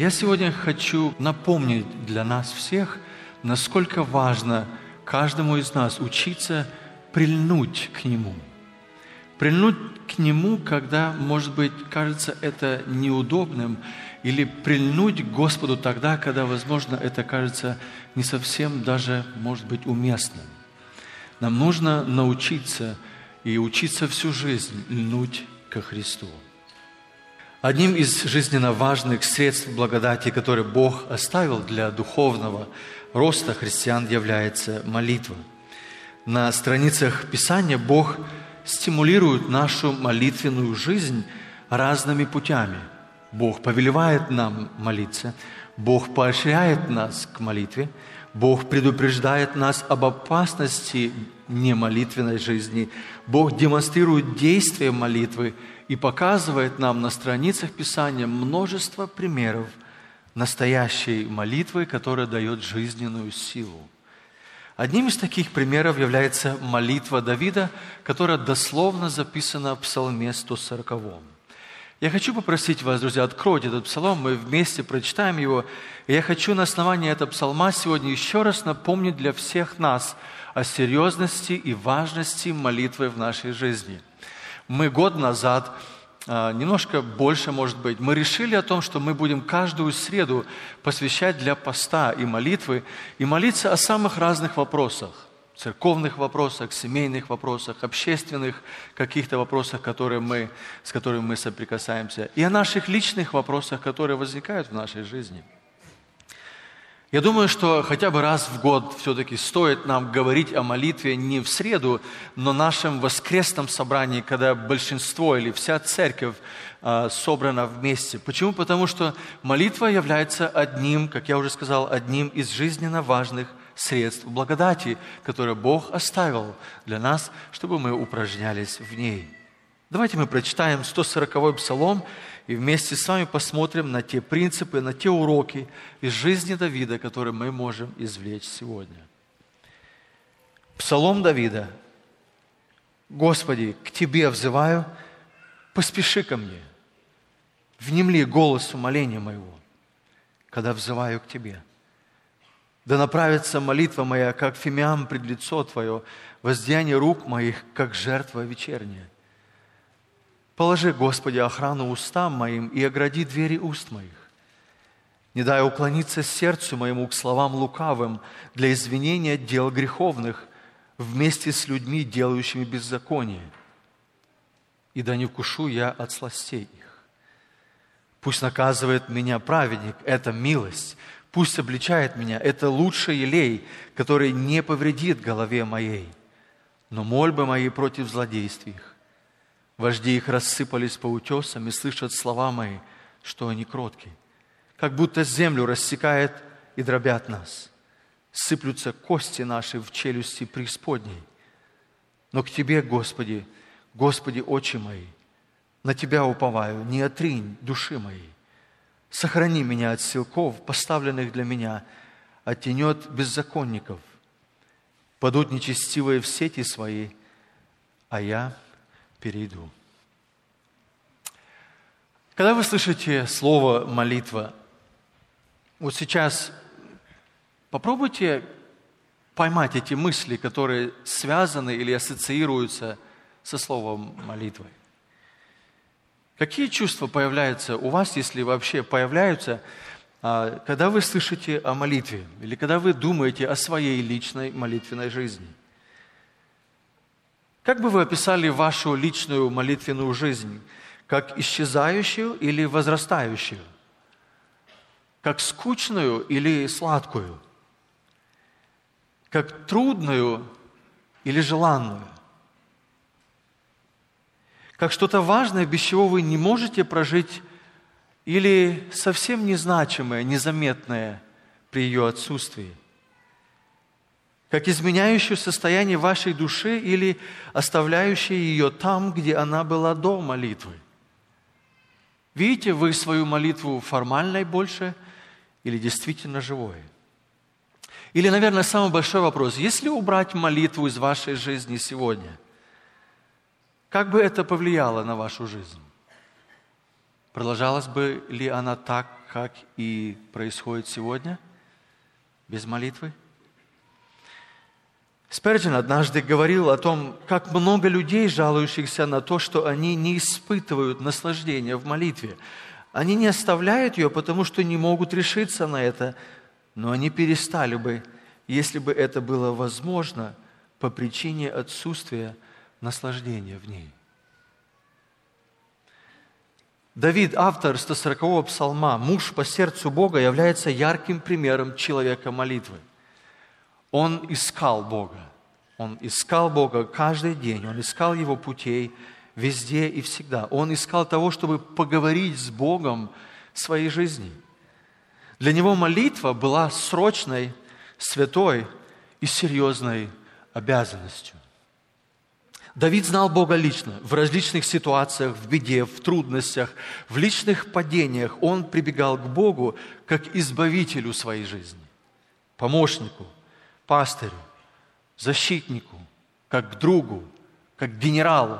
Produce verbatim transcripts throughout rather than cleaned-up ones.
Я сегодня хочу напомнить для нас всех, насколько важно каждому из нас учиться прильнуть к Нему. Прильнуть к Нему, когда, может быть, кажется это неудобным, или прильнуть к Господу тогда, когда, возможно, это кажется не совсем даже, может быть, уместным. Нам нужно научиться и учиться всю жизнь льнуть ко Христу. Одним из жизненно важных средств благодати, которые Бог оставил для духовного роста христиан, является молитва. На страницах Писания Бог стимулирует нашу молитвенную жизнь разными путями. Бог повелевает нам молиться, Бог поощряет нас к молитве, Бог предупреждает нас об опасности немолитвенной жизни, Бог демонстрирует действие молитвы и показывает нам на страницах Писания множество примеров настоящей молитвы, которая дает жизненную силу. Одним из таких примеров является молитва Давида, которая дословно записана в Псалме сто сороковом. Я хочу попросить вас, друзья, откройте этот псалом, мы вместе прочитаем его. И я хочу на основании этого псалма сегодня еще раз напомнить для всех нас о серьезности и важности молитвы в нашей жизни. Мы год назад, немножко больше, может быть, мы решили о том, что мы будем каждую среду посвящать для поста и молитвы, и молиться о самых разных вопросах. Церковных вопросах, семейных вопросах, общественных каких-то вопросах, которые мы, с которыми мы соприкасаемся, и о наших личных вопросах, которые возникают в нашей жизни. Я думаю, что хотя бы раз в год все-таки стоит нам говорить о молитве не в среду, но в нашем воскресном собрании, когда большинство или вся церковь э, собрана вместе. Почему? Потому что молитва является одним, как я уже сказал, одним из жизненно важных средств благодати, которые Бог оставил для нас, чтобы мы упражнялись в ней. Давайте мы прочитаем сто сороковой псалом и вместе с вами посмотрим на те принципы, на те уроки из жизни Давида, которые мы можем извлечь сегодня. Псалом Давида. «Господи, к Тебе взываю, поспеши ко мне, внемли голос умоления моего, когда взываю к Тебе. Да направится молитва моя, как фимиам пред лицо Твое, воздеяние рук моих, как жертва вечерняя. Положи, Господи, охрану устам моим и огради двери уст моих. Не дай уклониться сердцу моему к словам лукавым для извинения дел греховных вместе с людьми, делающими беззаконие. И да не вкушу я от сластей их. Пусть наказывает меня праведник, это милость. Пусть обличает меня, это лучший елей, который не повредит голове моей. Но мольбы мои против злодейств их. Вожди их рассыпались по утесам и слышат слова мои, что они кротки. Как будто землю рассекает и дробят нас. Сыплются кости наши в челюсти преисподней. Но к Тебе, Господи, Господи, очи мои, на Тебя уповаю, не отринь души моей. Сохрани меня от силков, поставленных для меня, от тенет беззаконников. Падут нечестивые в сети свои, а я перейду». Когда вы слышите слово «молитва», вот сейчас попробуйте поймать эти мысли, которые связаны или ассоциируются со словом «молитвой». Какие чувства появляются у вас, если вообще появляются, когда вы слышите о молитве или когда вы думаете о своей личной молитвенной жизни? Как бы вы описали вашу личную молитвенную жизнь? Как исчезающую или возрастающую? Как скучную или сладкую? Как трудную или желанную? Как что-то важное, без чего вы не можете прожить, или совсем незначимое, незаметное при ее отсутствии? Как изменяющее состояние вашей души или оставляющее ее там, где она была до молитвы? Видите вы свою молитву формальной больше или действительно живой? Или, наверное, самый большой вопрос: если убрать молитву из вашей жизни сегодня, как бы это повлияло на вашу жизнь? Продолжалась бы ли она так как и происходит сегодня, без молитвы. Спurgeon однажды говорил о том, как много людей, жалующихся на то, что они не испытывают наслаждения в молитве. Они не оставляют ее, потому что не могут решиться на это, но они перестали бы, если бы это было возможно, по причине отсутствия наслаждения в ней. Давид, автор сто сорокового псалма, муж по сердцу Бога, является ярким примером человека молитвы. Он искал Бога. Он искал Бога каждый день. Он искал Его путей везде и всегда. Он искал того, чтобы поговорить с Богом в своей жизни. Для него молитва была срочной, святой и серьезной обязанностью. Давид знал Бога лично. В различных ситуациях, в беде, в трудностях, в личных падениях он прибегал к Богу как избавителю своей жизни, помощнику, пастырю, защитнику, как к другу, как к генералу.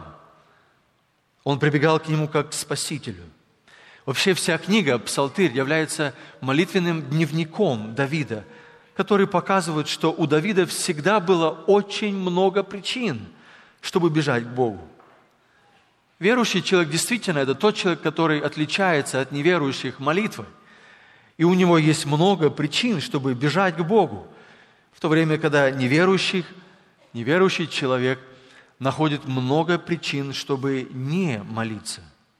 Он прибегал к Нему как к Спасителю. Вообще вся книга «Псалтырь» является молитвенным дневником Давида, который показывает, что у Давида всегда было очень много причин, чтобы бежать к Богу. Верующий человек действительно это тот человек, который отличается от неверующих молитвой. И у него есть много причин, чтобы бежать к Богу. В то время, когда неверующий, неверующий человек находит много причин, чтобы не молиться.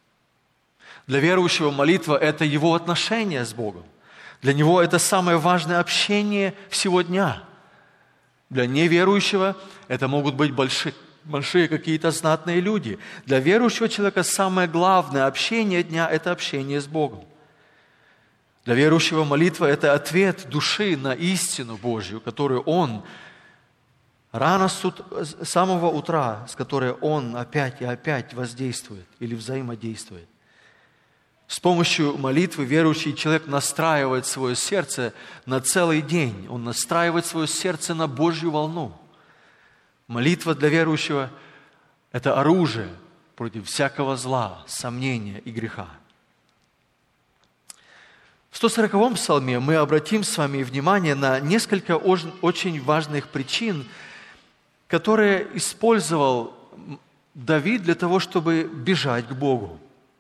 Для верующего молитва – это его отношение с Богом. Для него это самое важное общение всего дня. Для неверующего это могут быть большие, большие какие-то знатные люди. Для верующего человека самое главное общение дня – это общение с Богом. Для верующего молитва – это ответ души на истину Божью, которую он рано с самого утра, с которой он опять и опять воздействует или взаимодействует. С помощью молитвы верующий человек настраивает свое сердце на целый день. Он настраивает свое сердце на Божью волну. Молитва для верующего – это оружие против всякого зла, сомнения и греха. В сто сороковом псалме мы обратим с вами внимание на несколько очень важных причин, которые использовал Давид для того, чтобы бежать к Богу.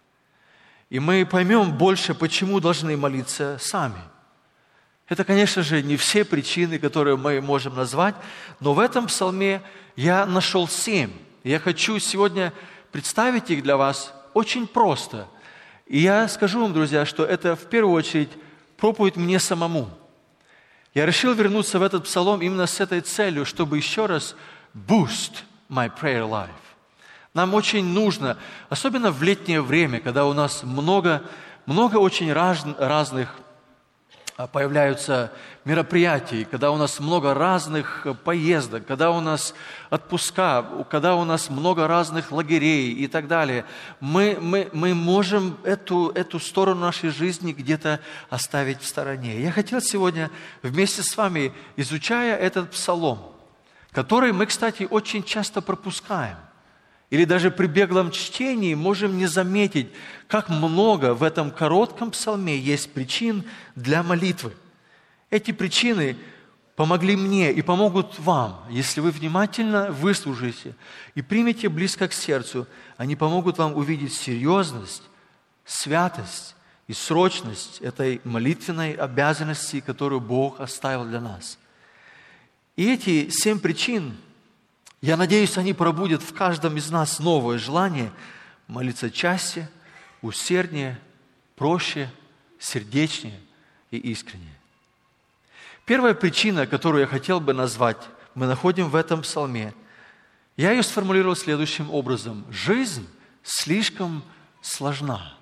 И мы поймем больше, почему должны молиться сами. Это, конечно же, не все причины, которые мы можем назвать, но в этом псалме я нашел семь. Я хочу сегодня представить их для вас очень просто. И я скажу вам, друзья, что это в первую очередь проповедь мне самому. Я решил вернуться в этот псалом именно с этой целью, чтобы еще раз boost my prayer life. Нам очень нужно, особенно в летнее время, когда у нас много, много очень раз, разных появляются мероприятий, когда у нас много разных поездок, когда у нас отпуска, когда у нас много разных лагерей и так далее, мы, мы, мы можем эту, эту сторону нашей жизни где-то оставить в стороне. Я хотел сегодня вместе с вами, изучая этот псалом, который мы, кстати, очень часто пропускаем, или даже при беглом чтении можем не заметить, как много в этом коротком псалме есть причин для молитвы. Эти причины помогли мне и помогут вам, если вы внимательно выслушаете и примете близко к сердцу. Они помогут вам увидеть серьезность, святость и срочность этой молитвенной обязанности, которую Бог оставил для нас. И эти семь причин, я надеюсь, они пробудят в каждом из нас новое желание молиться чаще, усерднее, проще, сердечнее и искреннее. Первая причина, которую я хотел бы назвать, мы находим в этом псалме. Я ее сформулировал следующим образом. Жизнь слишком сложна.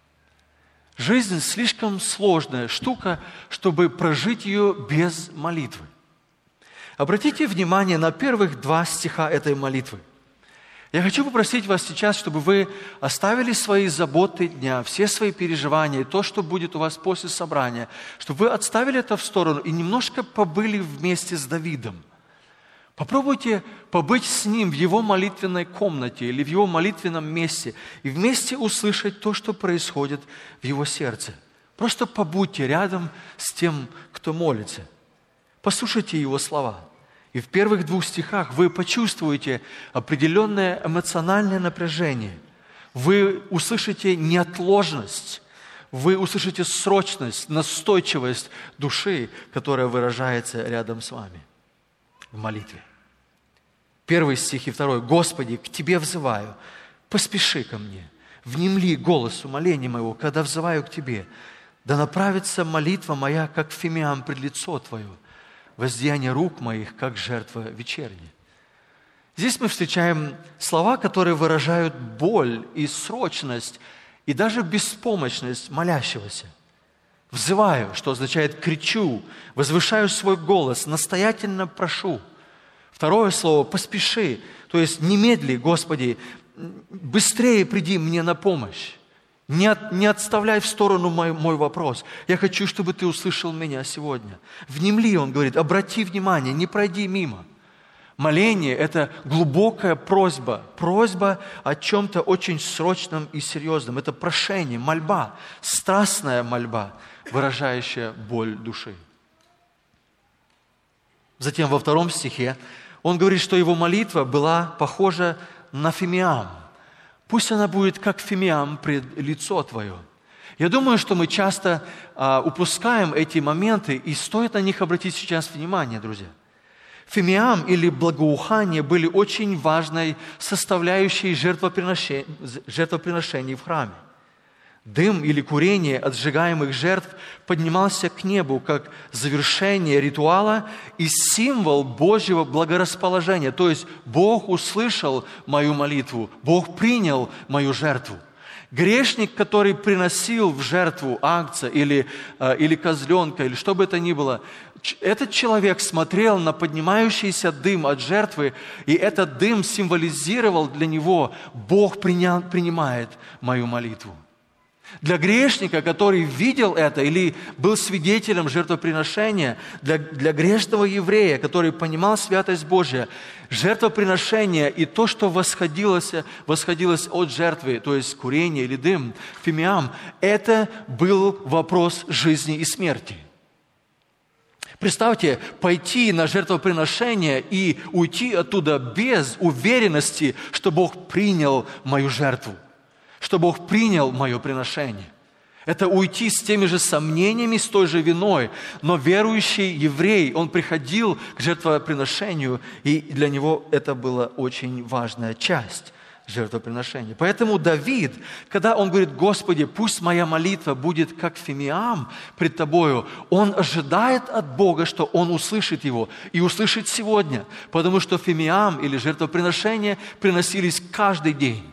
Жизнь слишком сложная штука, чтобы прожить ее без молитвы. Обратите внимание на первых два стиха этой молитвы. Я хочу попросить вас сейчас, чтобы вы оставили свои заботы дня, все свои переживания, то, что будет у вас после собрания, чтобы вы отставили это в сторону и немножко побыли вместе с Давидом. Попробуйте побыть с ним в его молитвенной комнате или в его молитвенном месте и вместе услышать то, что происходит в его сердце. Просто побудьте рядом с тем, кто молится. Послушайте его слова. И в первых двух стихах вы почувствуете определенное эмоциональное напряжение. Вы услышите неотложность, вы услышите срочность, настойчивость души, которая выражается рядом с вами в молитве. Первый стих и второй. «Господи, к Тебе взываю, поспеши ко мне, внемли голосу моления моего, когда взываю к Тебе. Да направится молитва моя, как фимиам пред лицо Твое, воздеяние рук моих, как жертва вечерняя». Здесь мы встречаем слова, которые выражают боль и срочность, и даже беспомощность молящегося. «Взываю», что означает «кричу», «возвышаю свой голос», «настоятельно прошу». Второе слово «поспеши», то есть «немедли, Господи, быстрее приди мне на помощь». Не, от, не отставляй в сторону мой, мой вопрос. Я хочу, чтобы Ты услышал меня сегодня. Внемли, он говорит, обрати внимание, не пройди мимо. Моление – это глубокая просьба, просьба о чем-то очень срочном и серьезном. Это прошение, мольба, страстная мольба, выражающая боль души. Затем во втором стихе он говорит, что его молитва была похожа на фимиам. Пусть она будет как фимиам пред лицо Твое. Я думаю, что мы часто а, упускаем эти моменты, и стоит на них обратить сейчас внимание, друзья. Фимиам или благоухание были очень важной составляющей жертвоприношений, жертвоприношений в храме. Дым или курение от сжигаемых жертв поднимался к небу как завершение ритуала и символ Божьего благорасположения. То есть Бог услышал мою молитву, Бог принял мою жертву. Грешник, который приносил в жертву агнца или, или козленка, или что бы это ни было, этот человек смотрел на поднимающийся дым от жертвы, и этот дым символизировал для него: Бог принял, принимает мою молитву. Для грешника, который видел это или был свидетелем жертвоприношения, для, для грешного еврея, который понимал святость Божия, жертвоприношение и то, что восходилось, восходилось от жертвы, то есть курение или дым, фимиам, это был вопрос жизни и смерти. Представьте, пойти на жертвоприношение и уйти оттуда без уверенности, что Бог принял мою жертву, что Бог принял мое приношение. Это уйти с теми же сомнениями, с той же виной. Но верующий еврей, он приходил к жертвоприношению, и для него это была очень важная часть жертвоприношения. Поэтому Давид, когда он говорит: «Господи, пусть моя молитва будет как фимиам пред Тобою», он ожидает от Бога, что он услышит его, и услышит сегодня, потому что фимиам или жертвоприношения приносились каждый день.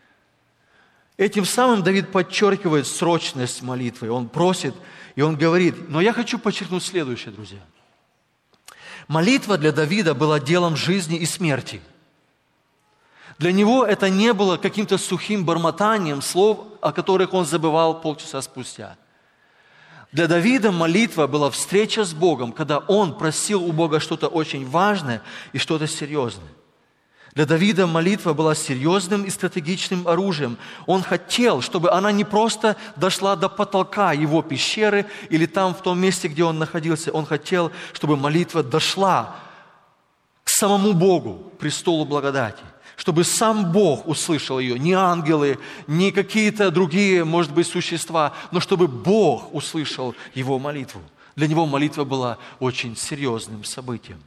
Этим самым Давид подчеркивает срочность молитвы. Он просит, и он говорит, но я хочу подчеркнуть следующее, друзья. Молитва для Давида была делом жизни и смерти. Для него это не было каким-то сухим бормотанием слов, о которых он забывал полчаса спустя. Для Давида молитва была встреча с Богом, когда он просил у Бога что-то очень важное и что-то серьезное. Для Давида молитва была серьезным и стратегичным оружием. Он хотел, чтобы она не просто дошла до потолка его пещеры или там, в том месте, где он находился. Он хотел, чтобы молитва дошла к самому Богу, престолу благодати. Чтобы сам Бог услышал ее, не ангелы, не какие-то другие, может быть, существа, но чтобы Бог услышал его молитву. Для него молитва была очень серьезным событием.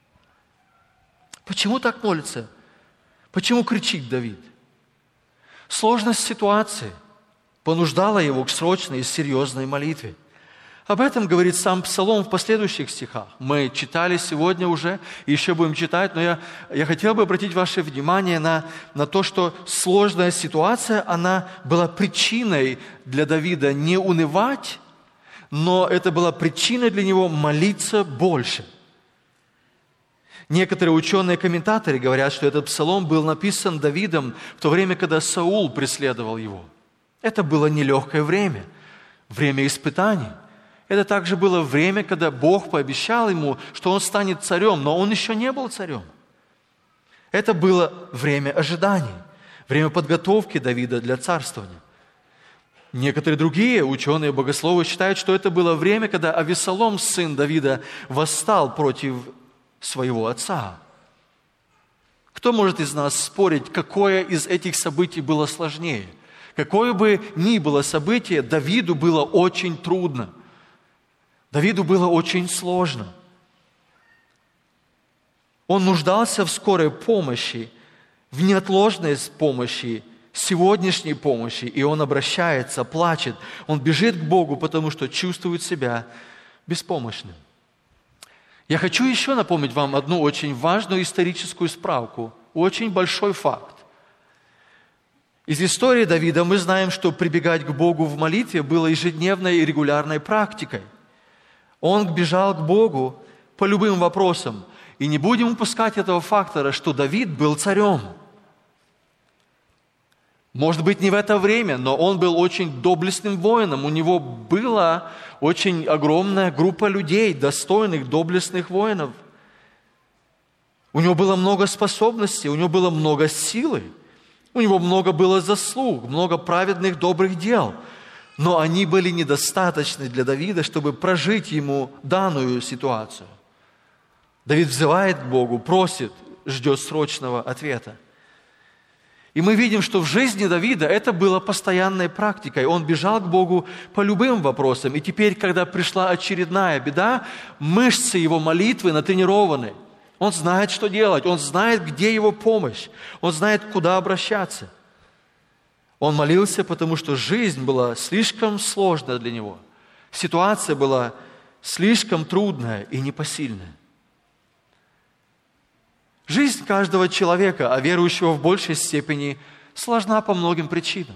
Почему так молится? Почему кричит Давид? Сложность ситуации понуждала его к срочной и серьезной молитве. Об этом говорит сам Псалом в последующих стихах. Мы читали сегодня уже, и еще будем читать, но я, я хотел бы обратить ваше внимание на, на то, что сложная ситуация, она была причиной для Давида не унывать, но это была причиной для него молиться больше. Некоторые ученые-комментаторы говорят, что этот псалом был написан Давидом в то время, когда Саул преследовал его. Это было нелегкое время, время испытаний. Это также было время, когда Бог пообещал ему, что он станет царем, но он еще не был царем. Это было время ожиданий, время подготовки Давида для царствования. Некоторые другие ученые, богословы считают, что это было время, когда Авессалом, сын Давида, восстал против своего отца. Кто может из нас спорить, какое из этих событий было сложнее? Какое бы ни было событие, Давиду было очень трудно. Давиду было очень сложно. Он нуждался в скорой помощи, в неотложной помощи, сегодняшней помощи, и он обращается, плачет, он бежит к Богу, потому что чувствует себя беспомощным. Я хочу еще напомнить вам одну очень важную историческую справку, очень большой факт. Из истории Давида мы знаем, что прибегать к Богу в молитве было ежедневной и регулярной практикой. Он бежал к Богу по любым вопросам, и не будем упускать этого фактора, что Давид был царем. Может быть, не в это время, но он был очень доблестным воином. У него была очень огромная группа людей, достойных, доблестных воинов. У него было много способностей, у него было много силы, у него много было заслуг, много праведных, добрых дел. Но они были недостаточны для Давида, чтобы прожить ему данную ситуацию. Давид взывает к Богу, просит, ждет срочного ответа. И мы видим, что в жизни Давида это было постоянной практикой. Он бежал к Богу по любым вопросам. И теперь, когда пришла очередная беда, мышцы его молитвы натренированы. Он знает, что делать. Он знает, где его помощь. Он знает, куда обращаться. Он молился, потому что жизнь была слишком сложная для него. Ситуация была слишком трудная и непосильная. Жизнь каждого человека, а верующего в большей степени, сложна по многим причинам.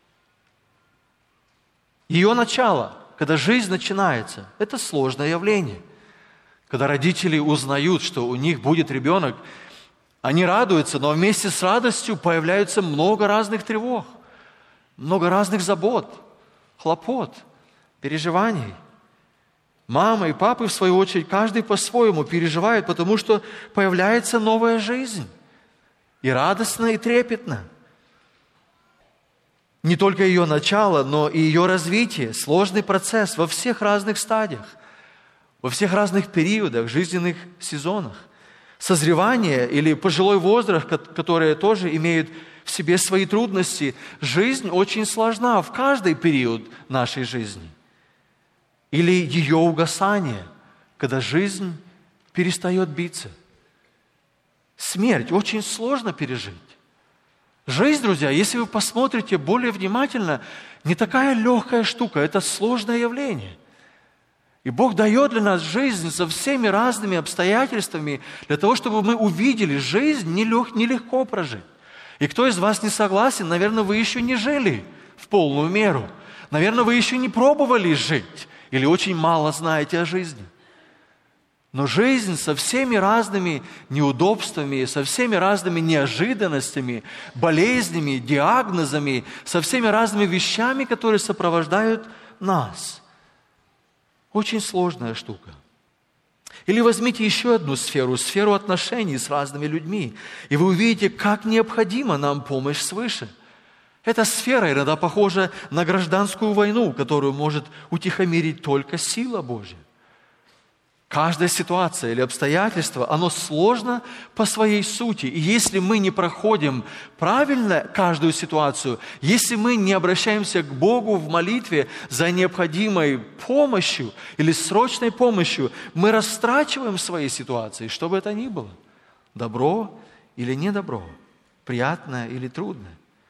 Ее начало, когда жизнь начинается, это сложное явление. Когда родители узнают, что у них будет ребенок, они радуются, но вместе с радостью появляется много разных тревог, много разных забот, хлопот, переживаний. Мама и папы, в свою очередь, каждый по-своему переживает, потому что появляется новая жизнь. И радостно, и трепетно. Не только ее начало, но и ее развитие, сложный процесс во всех разных стадиях, во всех разных периодах, жизненных сезонах. Созревание или пожилой возраст, которые тоже имеют в себе свои трудности. Жизнь очень сложна в каждый период нашей жизни. Или ее угасание, когда жизнь перестает биться. Смерть очень сложно пережить. Жизнь, друзья, если вы посмотрите более внимательно, не такая легкая штука, это сложное явление. И Бог дает для нас жизнь со всеми разными обстоятельствами, для того, чтобы мы увидели, жизнь нелегко прожить. И кто из вас не согласен, наверное, вы еще не жили в полную меру. Наверное, вы еще не пробовали жить. Или очень мало знаете о жизни. Но жизнь со всеми разными неудобствами, со всеми разными неожиданностями, болезнями, диагнозами, со всеми разными вещами, которые сопровождают нас. Очень сложная штука. Или возьмите еще одну сферу, сферу отношений с разными людьми, и вы увидите, как необходима нам помощь свыше. Эта сфера иногда похожа на гражданскую войну, которую может утихомирить только сила Божья. Каждая ситуация или обстоятельство, оно сложно по своей сути. И если мы не проходим правильно каждую ситуацию, если мы не обращаемся к Богу в молитве за необходимой помощью или срочной помощью, мы растрачиваем свои ситуации, что бы это ни было. Добро или недобро, приятное или трудное.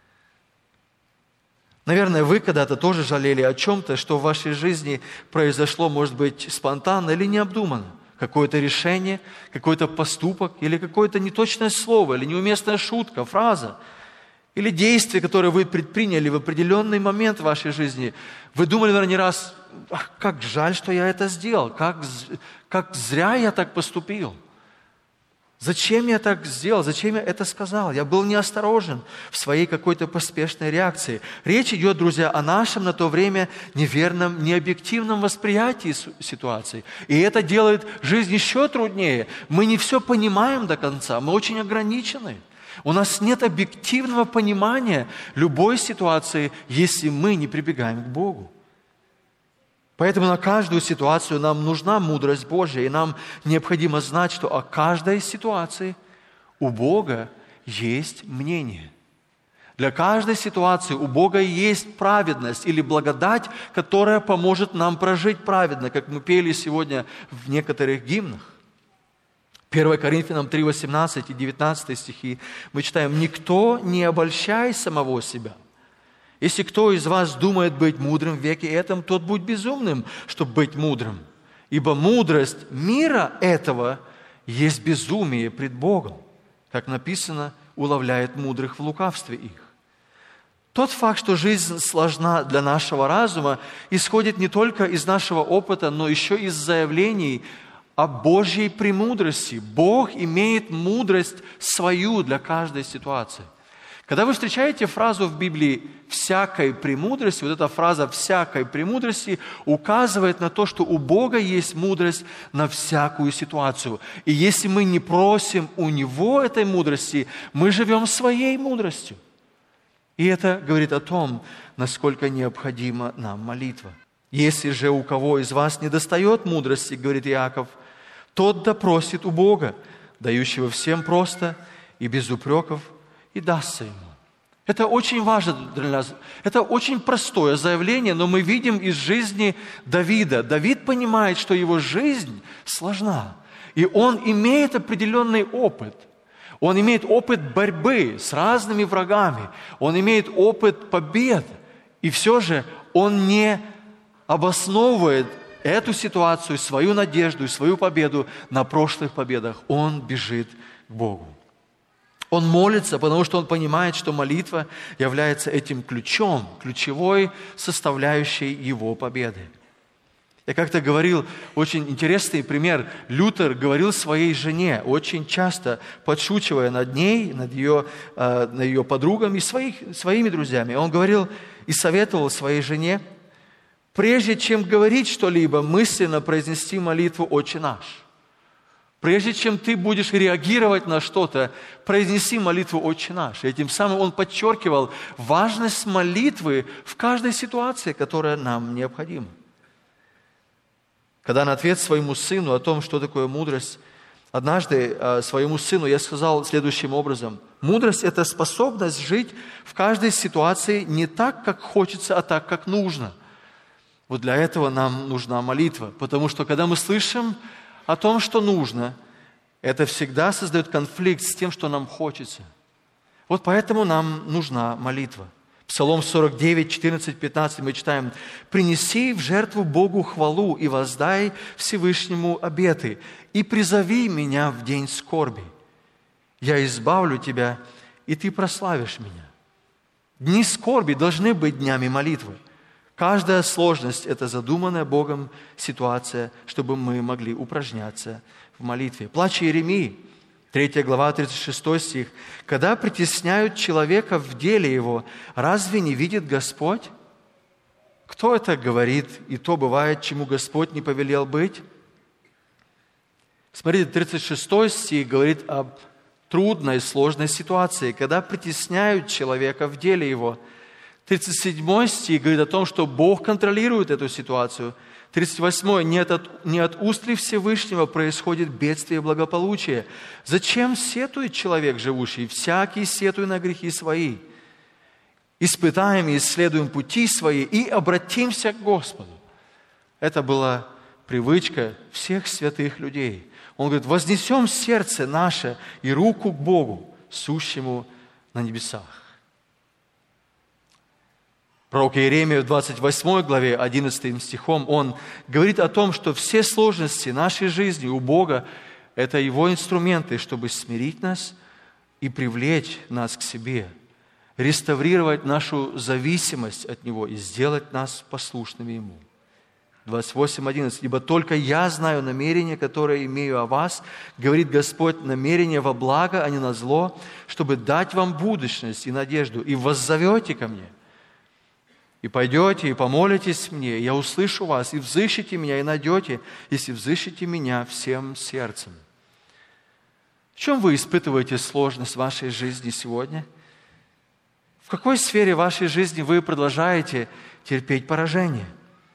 Наверное, вы когда-то тоже жалели о чем-то, что в вашей жизни произошло, может быть, спонтанно или необдуманно. Какое-то решение, какой-то поступок, или какое-то неточное слово, или неуместная шутка, фраза, или действие, которое вы предприняли в определенный момент в вашей жизни. Вы думали, наверное, не раз, ах, как жаль, что я это сделал, как, как зря я так поступил. Зачем я так сделал? Зачем я это сказал? Я был неосторожен в своей какой-то поспешной реакции. Речь идет, друзья, о нашем на то время неверном, необъективном восприятии ситуации. И это делает жизнь еще труднее. Мы не все понимаем до конца, мы очень ограничены. У нас нет объективного понимания любой ситуации, если мы не прибегаем к Богу. Поэтому на каждую ситуацию нам нужна мудрость Божья, и нам необходимо знать, что о каждой ситуации у Бога есть мнение. Для каждой ситуации у Бога есть праведность или благодать, которая поможет нам прожить праведно, как мы пели сегодня в некоторых гимнах. первое Коринфянам три, восемнадцать и девятнадцать стихи мы читаем: «Никто не обольщай самого себя. Если кто из вас думает быть мудрым в веке этом, тот будь безумным, чтобы быть мудрым. Ибо мудрость мира этого есть безумие пред Богом». Как написано, уловляет мудрых в лукавстве их. Тот факт, что жизнь сложна для нашего разума, исходит не только из нашего опыта, но еще из заявлений о Божьей премудрости. Бог имеет мудрость свою для каждой ситуации. Когда вы встречаете фразу в Библии «всякой премудрости», вот эта фраза «всякой премудрости» указывает на то, что у Бога есть мудрость на всякую ситуацию. И если мы не просим у Него этой мудрости, мы живем своей мудростью. И это говорит о том, насколько необходима нам молитва. «Если же у кого из вас недостает мудрости, — говорит Иаков, — тот допросит у Бога, дающего всем просто и без упреков, и дастся ему». Это очень важно для нас. Это очень простое заявление, но мы видим из жизни Давида. Давид понимает, что его жизнь сложна. И он имеет определенный опыт. Он имеет опыт борьбы с разными врагами. Он имеет опыт побед. И все же он не обосновывает эту ситуацию, свою надежду и свою победу на прошлых победах. Он бежит к Богу. Он молится, потому что он понимает, что молитва является этим ключом, ключевой составляющей его победы. Я как-то говорил, очень интересный пример. Лютер говорил своей жене, очень часто подшучивая над ней, над ее, э, над ее подругами, своих, своими друзьями. Он говорил и советовал своей жене: прежде чем говорить что-либо, мысленно произнести молитву «Отче наш». Прежде чем ты будешь реагировать на что-то, произнеси молитву «Отче наш». И этим самым он подчеркивал важность молитвы в каждой ситуации, которая нам необходима. Когда на ответ своему сыну о том, что такое мудрость, однажды своему сыну я сказал следующим образом: мудрость – это способность жить в каждой ситуации не так, как хочется, а так, как нужно. Вот для этого нам нужна молитва, потому что когда мы слышим о том, что нужно, это всегда создает конфликт с тем, что нам хочется. Вот поэтому нам нужна молитва. Псалом сорок девять, четырнадцать, пятнадцать мы читаем: «Принеси в жертву Богу хвалу и воздай Всевышнему обеты, и призови меня в день скорби. Я избавлю тебя, и ты прославишь меня». Дни скорби должны быть днями молитвы. Каждая сложность – это задуманная Богом ситуация, чтобы мы могли упражняться в молитве. Плач Иеремии, третья глава, тридцать шестой стих. «Когда притесняют человека в деле его, разве не видит Господь? Кто это говорит, и то бывает, чему Господь не повелел быть?» Смотрите, тридцать шестой стих говорит об трудной, сложной ситуации, когда притесняют человека в деле его. тридцать седьмой стих говорит о том, что Бог контролирует эту ситуацию. тридцать восьмой. «Не от, не от уст ли Всевышнего происходит бедствие и благополучие? Зачем сетует человек живущий? Всякий сетует на грехи свои. Испытаем и исследуем пути свои и обратимся к Господу». Это была привычка всех святых людей. Он говорит: вознесем сердце наше и руку к Богу, сущему на небесах. Пророк Иеремия в двадцать восьмой главе, одиннадцатым стихом, он говорит о том, что все сложности нашей жизни у Бога – это Его инструменты, чтобы смирить нас и привлечь нас к себе, реставрировать нашу зависимость от Него и сделать нас послушными Ему. двадцать восемь одиннадцать. «Ибо только я знаю намерения, которые имею о вас, говорит Господь, намерения во благо, а не на зло, чтобы дать вам будущность и надежду, и воззовете ко мне. И пойдете, и помолитесь мне, и я услышу вас, и взыщите меня, и найдете, если взыщите меня всем сердцем». В чем вы испытываете сложность в вашей жизни сегодня? В какой сфере вашей жизни вы продолжаете терпеть поражение?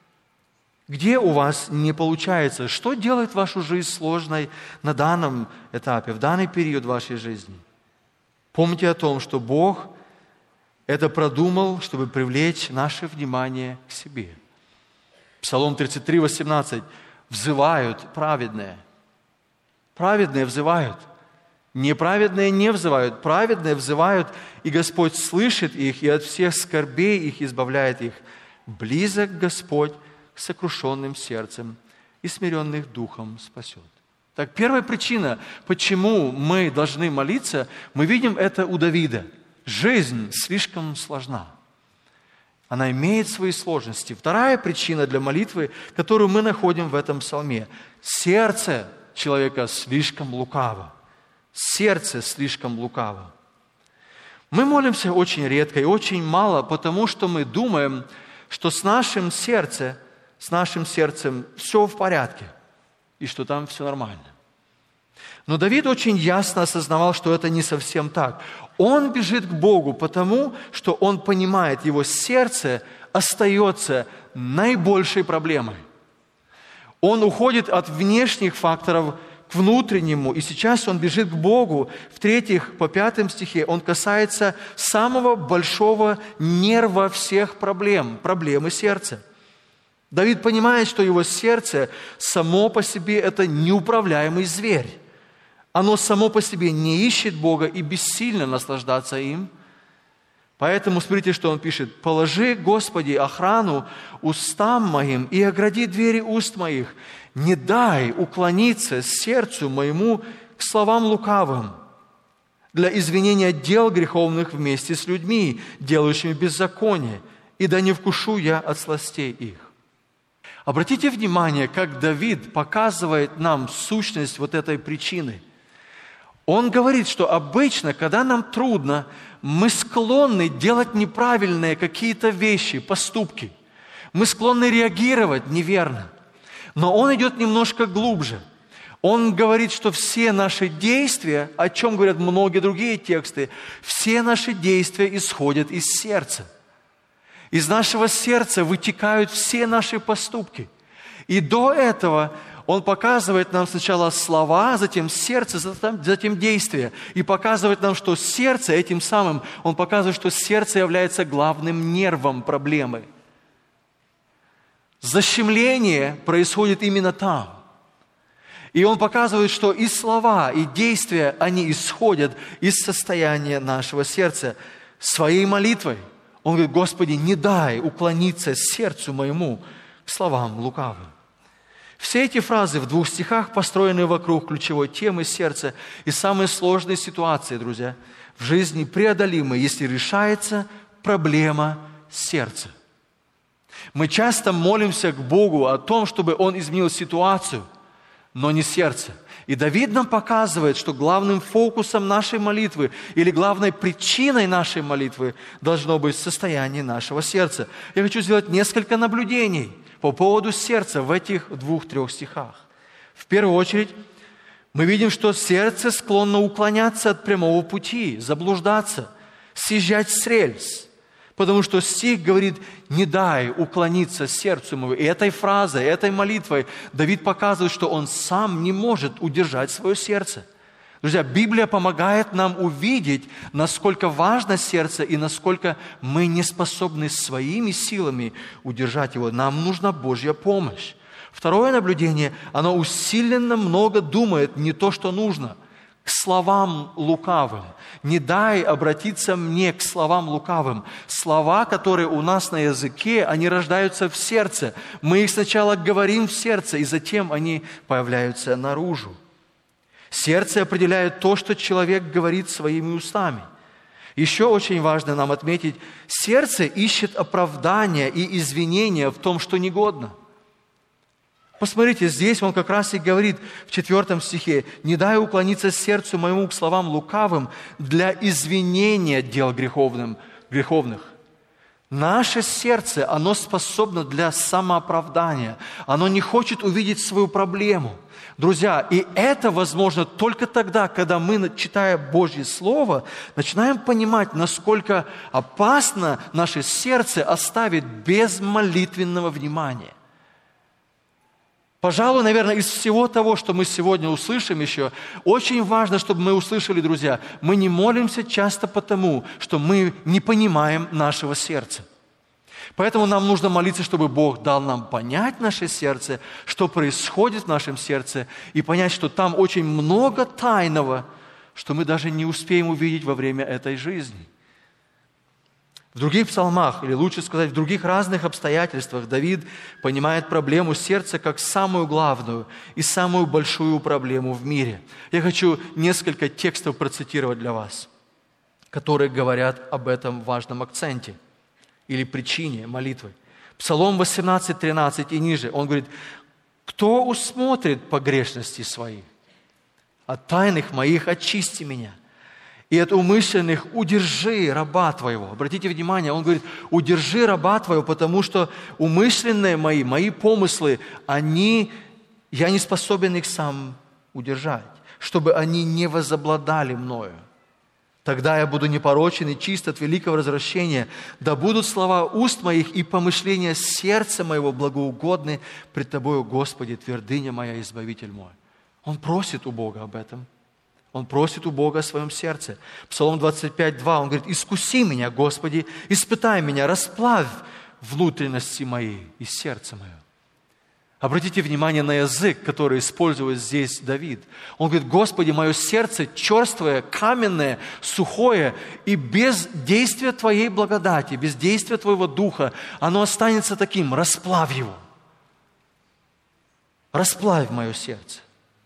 Где у вас не получается? Что делает вашу жизнь сложной на данном этапе, в данный период вашей жизни? Помните о том, что Бог это продумал, чтобы привлечь наше внимание к себе. Псалом тридцать три, восемнадцать. Взывают праведные. Праведные взывают. Неправедные не взывают. Праведные взывают, и Господь слышит их, и от всех скорбей их избавляет их. Близок Господь к сокрушенным сердцем, и смиренных духом спасет. Так, первая причина, почему мы должны молиться, мы видим это у Давида. Жизнь слишком сложна. Она имеет свои сложности. Вторая причина для молитвы, которую мы находим в этом псалме. Сердце человека слишком лукаво. Сердце слишком лукаво. Мы молимся очень редко и очень мало, потому что мы думаем, что с нашим сердцем, с нашим сердцем все в порядке, и что там все нормально. Но Давид очень ясно осознавал, что это не совсем так. Он бежит к Богу, потому что он понимает, его сердце остается наибольшей проблемой. Он уходит от внешних факторов к внутреннему, и сейчас он бежит к Богу. В-третьих, по пятым стихе, он касается самого большого нерва всех проблем, проблемы сердца. Давид понимает, что его сердце само по себе – это неуправляемый зверь. Оно само по себе не ищет Бога и бессильно наслаждаться им. Поэтому смотрите, что он пишет. «Положи, Господи, охрану устам моим и огради двери уст моих. Не дай уклониться сердцу моему к словам лукавым, для извинения дел греховных вместе с людьми, делающими беззаконие, и да не вкушу я от сластей их». Обратите внимание, как Давид показывает нам сущность вот этой причины. Он говорит, что обычно, когда нам трудно, мы склонны делать неправильные какие-то вещи, поступки. Мы склонны реагировать неверно. Но он идет немножко глубже. Он говорит, что все наши действия, о чем говорят многие другие тексты, все наши действия исходят из сердца. Из нашего сердца вытекают все наши поступки. И до этого он показывает нам сначала слова, затем сердце, затем, затем действия. И показывает нам, что сердце, этим самым, он показывает, что сердце является главным нервом проблемы. Защемление происходит именно там. И он показывает, что и слова, и действия, они исходят из состояния нашего сердца. Своей молитвой он говорит: «Господи, не дай уклониться сердцу моему к словам лукавым». Все эти фразы в двух стихах построены вокруг ключевой темы сердца и самой сложной ситуации, друзья, в жизни преодолимы, если решается проблема сердца. Мы часто молимся к Богу о том, чтобы Он изменил ситуацию, но не сердце. И Давид нам показывает, что главным фокусом нашей молитвы или главной причиной нашей молитвы должно быть состояние нашего сердца. Я хочу сделать несколько наблюдений по поводу сердца в этих двух-трех стихах. В первую очередь, мы видим, что сердце склонно уклоняться от прямого пути, заблуждаться, съезжать с рельс. Потому что стих говорит: «Не дай уклониться сердцу моему». И этой фразой, этой молитвой Давид показывает, что он сам не может удержать свое сердце. Друзья, Библия помогает нам увидеть, насколько важно сердце и насколько мы не способны своими силами удержать его. Нам нужна Божья помощь. Второе наблюдение, оно усиленно много думает не то, что нужно, к словам лукавым. Не дай обратиться мне к словам лукавым. Слова, которые у нас на языке, они рождаются в сердце. Мы их сначала говорим в сердце, и затем они появляются наружу. Сердце определяет то, что человек говорит своими устами. Еще очень важно нам отметить, сердце ищет оправдания и извинения в том, что негодно. Посмотрите, здесь он как раз и говорит в четвертом стихе: «Не дай уклониться сердцу моему к словам лукавым для извинения дел греховным, греховных». Наше сердце, оно способно для самооправдания. Оно не хочет увидеть свою проблему. Друзья, и это возможно только тогда, когда мы, читая Божье Слово, начинаем понимать, насколько опасно наше сердце оставить без молитвенного внимания. Пожалуй, наверное, из всего того, что мы сегодня услышим еще, очень важно, чтобы мы услышали, друзья, мы не молимся часто потому, что мы не понимаем нашего сердца. Поэтому нам нужно молиться, чтобы Бог дал нам понять наше сердце, что происходит в нашем сердце, и понять, что там очень много тайного, что мы даже не успеем увидеть во время этой жизни. В других псалмах, или лучше сказать, в других разных обстоятельствах Давид понимает проблему сердца как самую главную и самую большую проблему в мире. Я хочу несколько текстов процитировать для вас, которые говорят об этом важном акценте или причине молитвы. Псалом восемнадцать, тринадцать и ниже. Он говорит: «Кто усмотрит погрешности свои? От тайных моих очисти меня. И от умышленных удержи раба твоего». Обратите внимание, он говорит: удержи раба твоего, потому что умышленные мои, мои помыслы, они, я не способен их сам удержать, чтобы они не возобладали мною. Тогда я буду непорочен и чист от великого развращения. Да будут слова уст моих и помышления сердца моего благоугодны пред Тобою, Господи, твердыня моя, Избавитель мой. Он просит у Бога об этом. Он просит у Бога о своем сердце. Псалом двадцать пять, два, он говорит: «Искуси меня, Господи, испытай меня, расплавь внутренности мои и сердце мое». Обратите внимание на язык, который использует здесь Давид. Он говорит: «Господи, мое сердце черствое, каменное, сухое, и без действия Твоей благодати, без действия Твоего Духа, оно останется таким, расплавь его. Расплавь мое сердце».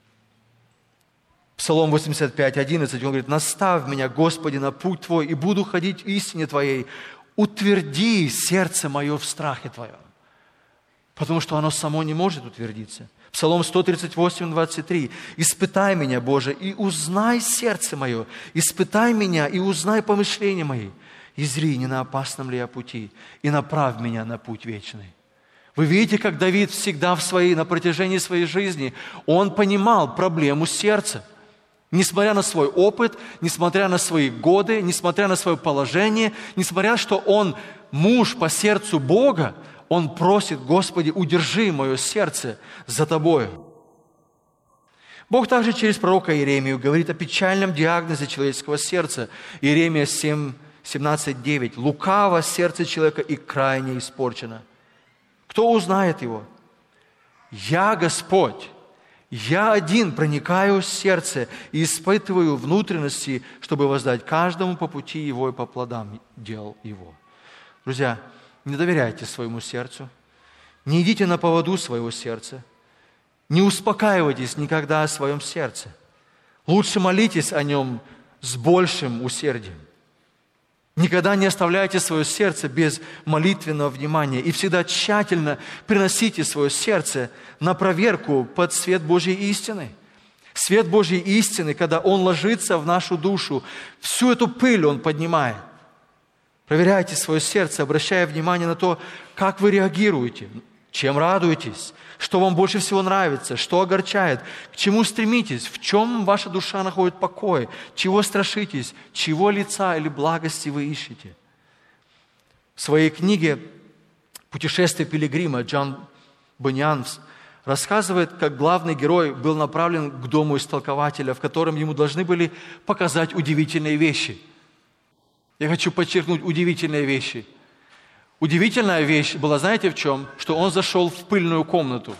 Псалом восемьдесят пять, одиннадцать, он говорит: «Наставь меня, Господи, на путь Твой, и буду ходить в истине Твоей. Утверди сердце мое в страхе Твоем». Потому что оно само не может утвердиться. Псалом сто тридцать восемь, двадцать три. «Испытай меня, Боже, и узнай сердце мое. Испытай меня и узнай помышления мои. И зри, не на опасном ли я пути, и направь меня на путь вечный». Вы видите, как Давид всегда в своей, на протяжении своей жизни, он понимал проблему сердца. Несмотря на свой опыт, несмотря на свои годы, несмотря на свое положение, несмотря на то, что он муж по сердцу Бога, он просит: «Господи, удержи мое сердце за Тобою». Бог также через пророка Иеремию говорит о печальном диагнозе человеческого сердца. Иеремия семь, семнадцать, девять. «Лукаво сердце человека и крайне испорчено. Кто узнает его? Я Господь. Я один проникаю в сердце и испытываю внутренности, чтобы воздать каждому по пути его и по плодам дел его». Друзья, не доверяйте своему сердцу, не идите на поводу своего сердца, не успокаивайтесь никогда о своем сердце. Лучше молитесь о нем с большим усердием. Никогда не оставляйте свое сердце без молитвенного внимания и всегда тщательно приносите свое сердце на проверку под свет Божьей истины. Свет Божьей истины, когда Он ложится в нашу душу, всю эту пыль Он поднимает. Проверяйте свое сердце, обращая внимание на то, как вы реагируете, чем радуетесь, что вам больше всего нравится, что огорчает, к чему стремитесь, в чем ваша душа находит покой, чего страшитесь, чего лица или благости вы ищете. В своей книге «Путешествие пилигрима» Джон Буньян рассказывает, как главный герой был направлен к дому истолкователя, в котором ему должны были показать удивительные вещи. Я хочу подчеркнуть удивительные вещи. Удивительная вещь была, знаете, в чем? Что он зашел в пыльную комнату.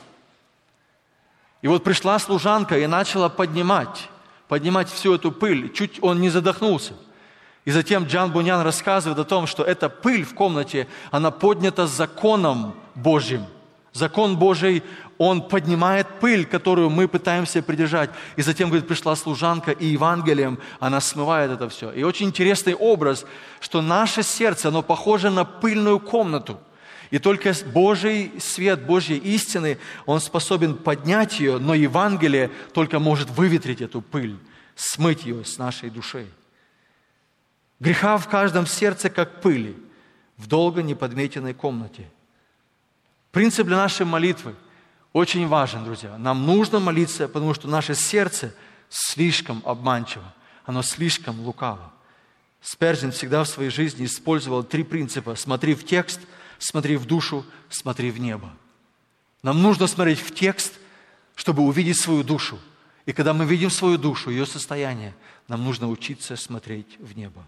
И вот пришла служанка и начала поднимать, поднимать всю эту пыль. Чуть он не задохнулся. И затем Джон Буньян рассказывает о том, что эта пыль в комнате, она поднята законом Божьим. Закон Божий, он поднимает пыль, которую мы пытаемся придержать. И затем, говорит, пришла служанка, и Евангелием она смывает это все. И очень интересный образ, что наше сердце, оно похоже на пыльную комнату. И только Божий свет, Божьей истины, он способен поднять ее, но Евангелие только может выветрить эту пыль, смыть ее с нашей души. Греха в каждом сердце, как пыли. в долго неподметенной комнате. Принцип для нашей молитвы очень важен, друзья. Нам нужно молиться, потому что наше сердце слишком обманчиво, оно слишком лукаво. Спержин всегда в своей жизни использовал три принципа. Смотри в текст, смотри в душу, смотри в небо. Нам нужно смотреть в текст, чтобы увидеть свою душу. И когда мы видим свою душу, ее состояние, нам нужно учиться смотреть в небо.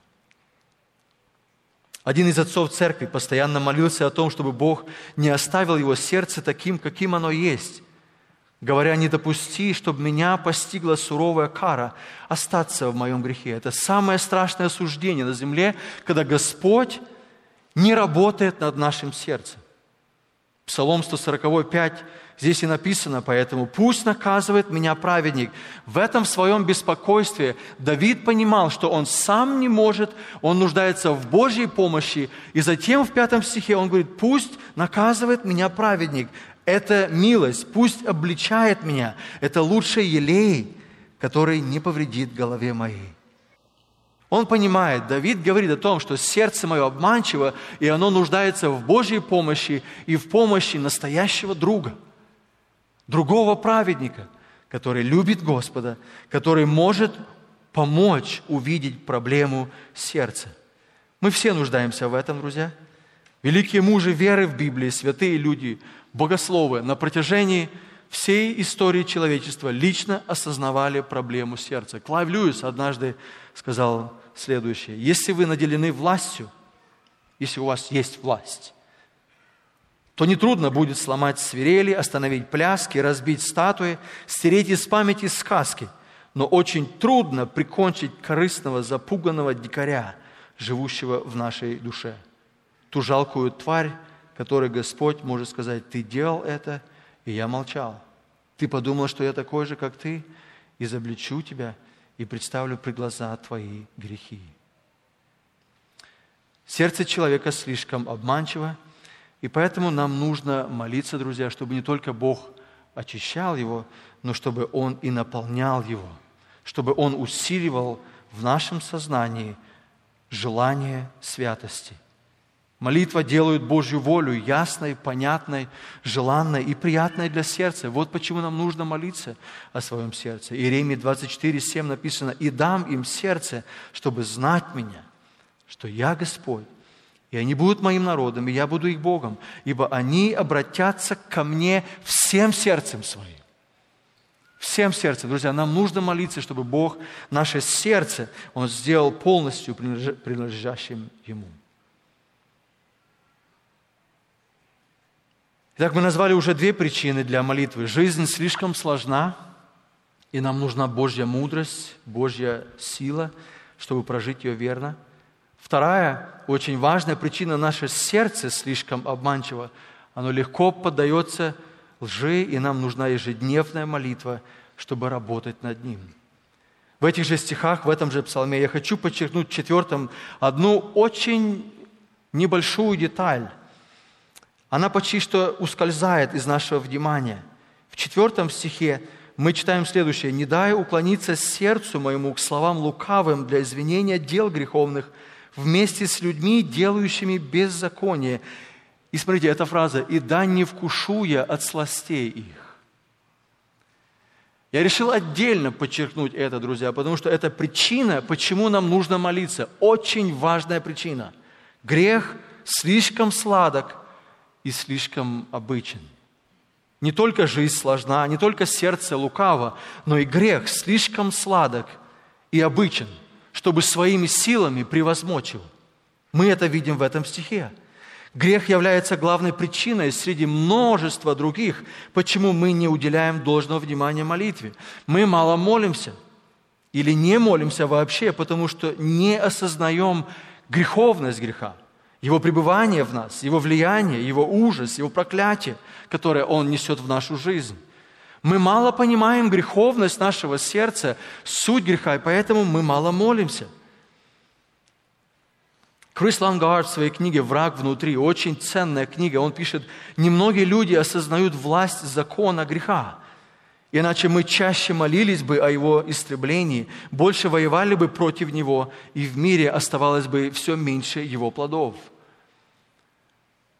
Один из отцов церкви постоянно молился о том, чтобы Бог не оставил его сердце таким, каким оно есть, говоря: «Не допусти, чтобы меня постигла суровая кара остаться в моем грехе». Это самое страшное осуждение на земле, когда Господь не работает над нашим сердцем. Псалом сто сорок пять, здесь и написано: «Поэтому пусть наказывает меня праведник». В этом своем беспокойстве Давид понимал, что он сам не может, он нуждается в Божьей помощи. И затем в пятом стихе он говорит: «Пусть наказывает меня праведник». Это милость, пусть обличает меня. Это лучший елей, который не повредит голове моей. Он понимает, Давид говорит о том, что сердце мое обманчиво, и оно нуждается в Божьей помощи и в помощи настоящего друга, другого праведника, который любит Господа, который может помочь увидеть проблему сердца. Мы все нуждаемся в этом, друзья. Великие мужи веры в Библии, святые люди, богословы на протяжении всей истории человечества лично осознавали проблему сердца. Клайв Льюис однажды сказал следующее: «Если вы наделены властью, если у вас есть власть, то нетрудно будет сломать свирели, остановить пляски, разбить статуи, стереть из памяти сказки, но очень трудно прикончить корыстного, запуганного дикаря, живущего в нашей душе. Ту жалкую тварь, которой Господь может сказать: ты делал это, и я молчал. Ты подумал, что я такой же, как ты, изобличу тебя и представлю пред глаза твои грехи». Сердце человека слишком обманчиво, и поэтому нам нужно молиться, друзья, чтобы не только Бог очищал его, но чтобы Он и наполнял его, чтобы Он усиливал в нашем сознании желание святости. Молитва делает Божью волю ясной, понятной, желанной и приятной для сердца. Вот почему нам нужно молиться о своем сердце. Иеремии двадцать четыре семь написано: «И дам им сердце, чтобы знать меня, что я Господь, и они будут моим народом, и я буду их Богом, ибо они обратятся ко мне всем сердцем своим». Всем сердцем. Друзья, нам нужно молиться, чтобы Бог наше сердце, Он сделал полностью принадлежащим Ему. Итак, мы назвали уже две причины для молитвы. Жизнь слишком сложна, и нам нужна Божья мудрость, Божья сила, чтобы прожить ее верно. Вторая, очень важная причина: наше сердце слишком обманчиво. Оно легко поддается лжи, и нам нужна ежедневная молитва, чтобы работать над ним. В этих же стихах, в этом же псалме, я хочу подчеркнуть в четвертом одну очень небольшую деталь. Она почти что ускользает из нашего внимания. В четвертом стихе мы читаем следующее: «Не дай уклониться сердцу моему к словам лукавым для извинения дел греховных вместе с людьми, делающими беззаконие». И смотрите, эта фраза: «И да не вкушу я от сластей их». Я решил отдельно подчеркнуть это, друзья, потому что это причина, почему нам нужно молиться. Очень важная причина. Грех слишком сладок и слишком обычен. Не только жизнь сложна, не только сердце лукаво, но и грех слишком сладок и обычен, чтобы своими силами превозмочь его. Мы это видим в этом стихе. Грех является главной причиной среди множества других, почему мы не уделяем должного внимания молитве. Мы мало молимся или не молимся вообще, потому что не осознаем греховность греха, его пребывание в нас, его влияние, его ужас, его проклятие, которое он несет в нашу жизнь. Мы мало понимаем греховность нашего сердца, суть греха, и поэтому мы мало молимся. Крис Лангард в своей книге «Враг внутри», очень ценная книга, он пишет: «Немногие люди осознают власть закона греха. Иначе мы чаще молились бы о его истреблении, больше воевали бы против него, и в мире оставалось бы все меньше его плодов».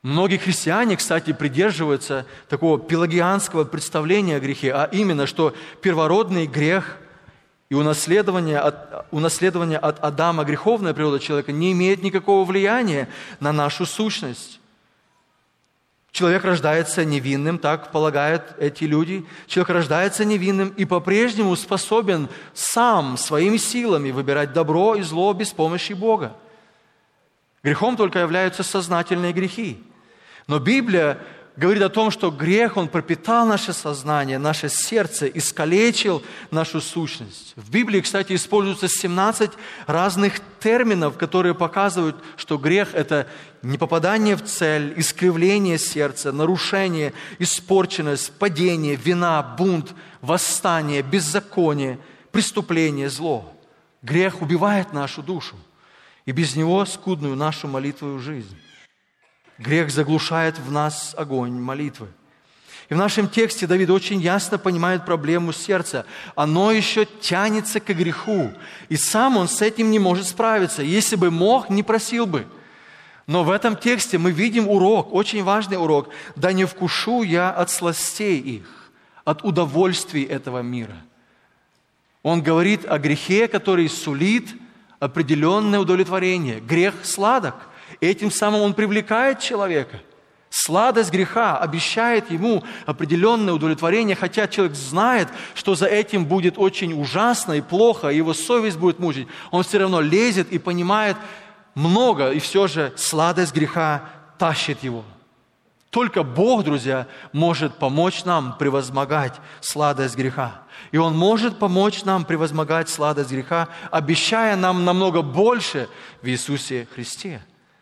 Многие христиане, кстати, придерживаются такого пелагианского представления о грехе, а именно, что первородный грех и унаследование от, унаследование от Адама греховная природа человека не имеет никакого влияния на нашу сущность. Человек рождается невинным, так полагают эти люди. Человек рождается невинным и по-прежнему способен сам своими силами выбирать добро и зло без помощи Бога. Грехом только являются сознательные грехи. Но Библия говорит о том, что грех, он пропитал наше сознание, наше сердце, искалечил нашу сущность. В Библии, кстати, используются семнадцать разных терминов, которые показывают, что грех – это непопадание в цель, искривление сердца, нарушение, испорченность, падение, вина, бунт, восстание, беззаконие, преступление, зло. Грех убивает нашу душу, и без него скудную нашу молитвую жизнь. Грех заглушает в нас огонь молитвы. И в нашем тексте Давид очень ясно понимает проблему сердца. Оно еще тянется к греху. И сам он с этим не может справиться. Если бы мог, не просил бы. Но в этом тексте мы видим урок, очень важный урок. «Да не вкушу я от сластей их, от удовольствий этого мира». Он говорит о грехе, который сулит определенное удовлетворение. Грех сладок. Этим самым он привлекает человека. Сладость греха обещает ему определенное удовлетворение, хотя человек знает, что за этим будет очень ужасно и плохо, его совесть будет мучить. Он все равно лезет и понимает много, и все же сладость греха тащит его. Только Бог, друзья, может помочь нам превозмогать сладость греха. И Он может помочь нам превозмогать сладость греха, обещая нам намного больше в Иисусе Христе.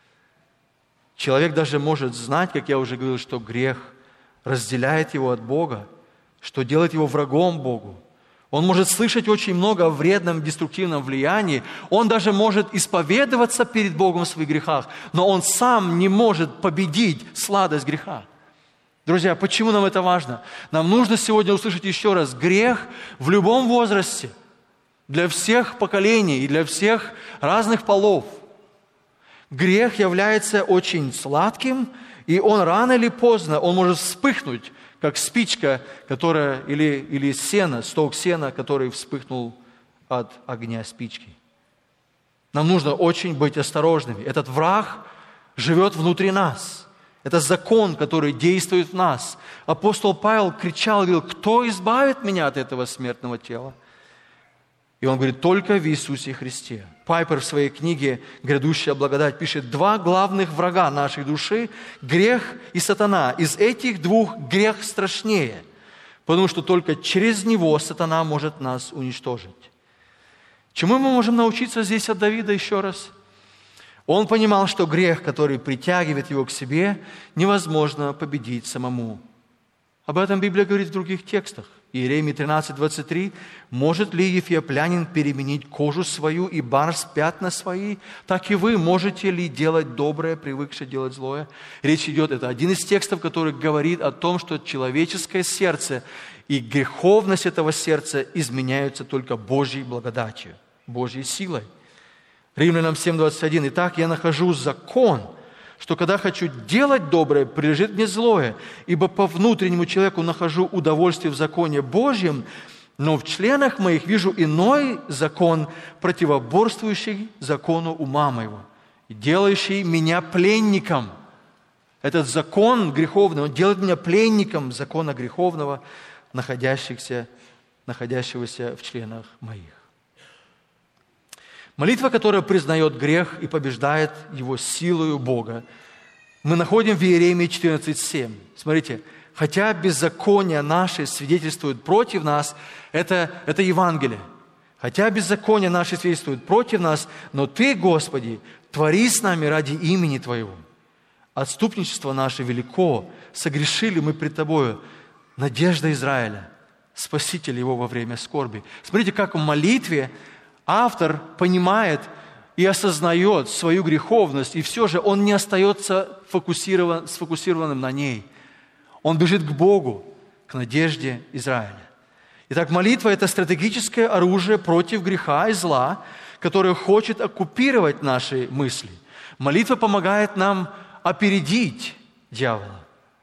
Человек даже может знать, как я уже говорил, что грех разделяет его от Бога, что делает его врагом Богу. Он может слышать очень много о вредном, деструктивном влиянии. Он даже может исповедоваться перед Богом в своих грехах, но он сам не может победить сладость греха. Друзья, почему нам это важно? Нам нужно сегодня услышать еще раз: грех в любом возрасте, для всех поколений и для всех разных полов. Грех является очень сладким, и он рано или поздно, он может вспыхнуть, как спичка, которая, или, или сено, сток сена, который вспыхнул от огня спички. Нам нужно очень быть осторожными. Этот враг живет внутри нас. Это закон, который действует в нас. Апостол Павел кричал и говорил: кто избавит меня от этого смертного тела? И он говорит: только в Иисусе Христе. Пайпер в своей книге «Грядущая благодать» пишет: два главных врага нашей души – грех и сатана. Из этих двух грех страшнее, потому что только через него сатана может нас уничтожить. Чему мы можем научиться здесь от Давида еще раз? Он понимал, что грех, который притягивает его к себе, невозможно победить самому. Об этом Библия говорит в других текстах. Иеремии тринадцать двадцать три. «Может ли ефиоплянин переменить кожу свою и барс пятна свои? Так и вы можете ли делать доброе, привыкшее делать злое?» Речь идет, это один из текстов, который говорит о том, что человеческое сердце и греховность этого сердца изменяются только Божьей благодатью, Божьей силой. Римлянам семь двадцать один. «Итак, я нахожу закон, что когда хочу делать доброе, прилежит мне злое, ибо по внутреннему человеку нахожу удовольствие в законе Божьем, но в членах моих вижу иной закон, противоборствующий закону ума моего, и делающий меня пленником». Этот закон греховный, он делает меня пленником закона греховного, находящихся, находящегося в членах моих. Молитва, которая признает грех и побеждает его силою Бога, мы находим в Иеремии четырнадцать семь. Смотрите, хотя беззаконие наше свидетельствует против нас, это, это Евангелие. Хотя беззаконие наше свидетельствует против нас, но Ты, Господи, твори с нами ради имени Твоего. Отступничество наше велико, согрешили мы пред Тобою. Надежда Израиля, Спаситель его во время скорби. Смотрите, как в молитве автор понимает и осознает свою греховность, и все же он не остается фокусирован, сфокусированным на ней. Он бежит к Богу, к надежде Израиля. Итак, молитва – это стратегическое оружие против греха и зла, которое хочет оккупировать наши мысли. Молитва помогает нам опередить дьявола.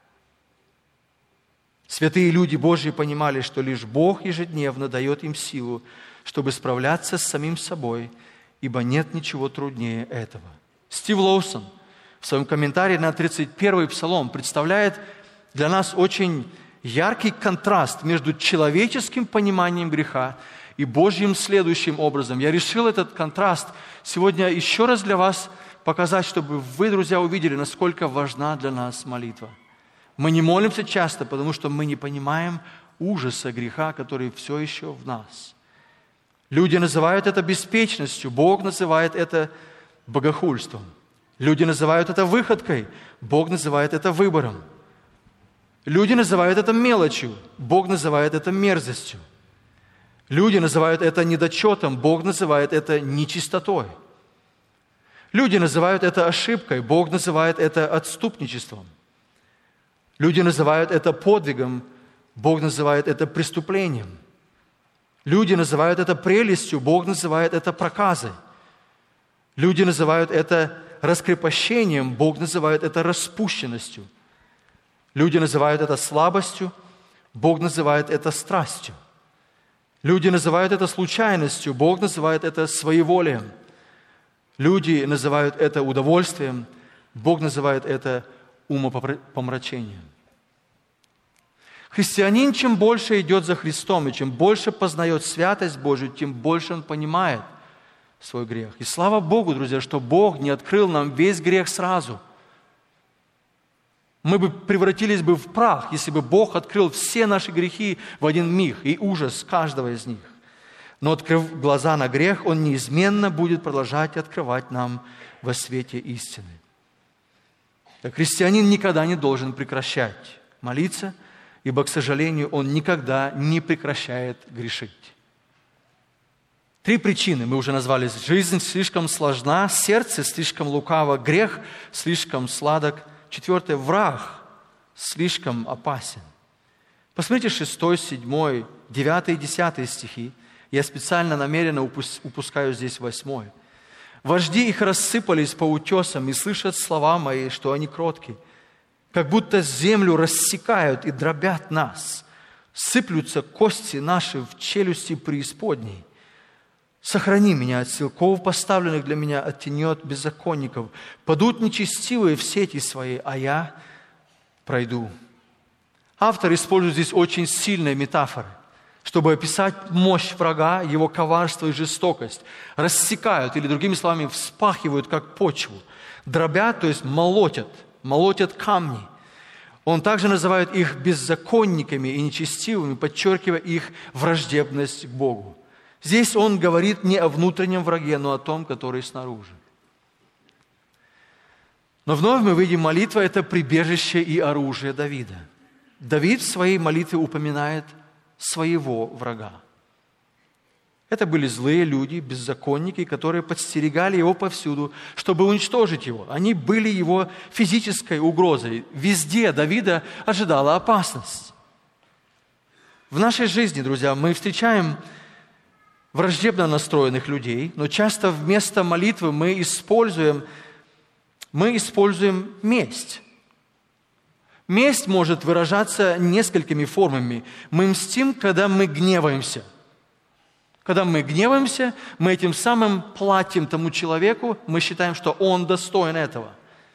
Святые люди Божьи понимали, что лишь Бог ежедневно дает им силу, чтобы справляться с самим собой, ибо нет ничего труднее этого. Стив Лоусон в своем комментарии на тридцать первый Псалом представляет для нас очень яркий контраст между человеческим пониманием греха и Божьим следующим образом. Я решил этот контраст сегодня еще раз для вас показать, чтобы вы, друзья, увидели, насколько важна для нас молитва. Мы не молимся часто, потому что мы не понимаем ужаса греха, который все еще в нас. Люди называют это беспечностью, Бог называет это богохульством. Люди называют это выходкой, Бог называет это выбором. Люди называют это мелочью, Бог называет это мерзостью. Люди называют это недочетом, Бог называет это нечистотой. Люди называют это ошибкой, Бог называет это отступничеством. Люди называют это подвигом, Бог называет это преступлением. Люди называют это прелестью, Бог называет это проказой. Люди называют это раскрепощением, Бог называет это распущенностью. Люди называют это слабостью, Бог называет это страстью. Люди называют это случайностью, Бог называет это своеволием. Люди называют это удовольствием, Бог называет это умопомрачением. Христианин, чем больше идет за Христом, и чем больше познает святость Божию, тем больше он понимает свой грех. И слава Богу, друзья, что Бог не открыл нам весь грех сразу. Мы бы превратились бы в прах, если бы Бог открыл все наши грехи в один миг и ужас каждого из них. Но, открыв глаза на грех, Он неизменно будет продолжать открывать нам во свете истины. Так, христианин никогда не должен прекращать молиться, ибо, к сожалению, он никогда не прекращает грешить. Три причины мы уже назвали. Жизнь слишком сложна, сердце слишком лукаво, грех слишком сладок. Четвертое, враг слишком опасен. Посмотрите шестой, седьмой, девятый и десятый стихи. Я специально намеренно упускаю здесь восьмой. «Вожди их рассыпались по утесам и слышат слова мои, что они кротки. Как будто землю рассекают и дробят нас. Сыплются кости наши в челюсти преисподней. Сохрани меня от силков, поставленных для меня от тенет беззаконников. Падут нечестивые в сети свои, а я пройду». Автор использует здесь очень сильные метафоры, чтобы описать мощь врага, его коварство и жестокость. Рассекают, или другими словами, вспахивают, как почву. Дробят, то есть молотят, молотят камни. Он также называет их беззаконниками и нечестивыми, подчеркивая их враждебность к Богу. Здесь он говорит не о внутреннем враге, но о том, который снаружи. Но вновь мы видим, молитва – это прибежище и оружие Давида. Давид в своей молитве упоминает своего врага. Это были злые люди, беззаконники, которые подстерегали его повсюду, чтобы уничтожить его. Они были его физической угрозой. Везде Давида ожидала опасность. В нашей жизни, друзья, мы встречаем враждебно настроенных людей, но часто вместо молитвы мы используем, мы используем месть. Месть может выражаться несколькими формами. Мы мстим, когда мы гневаемся. Когда мы гневаемся, мы этим самым платим тому человеку, мы считаем, что он достоин этого.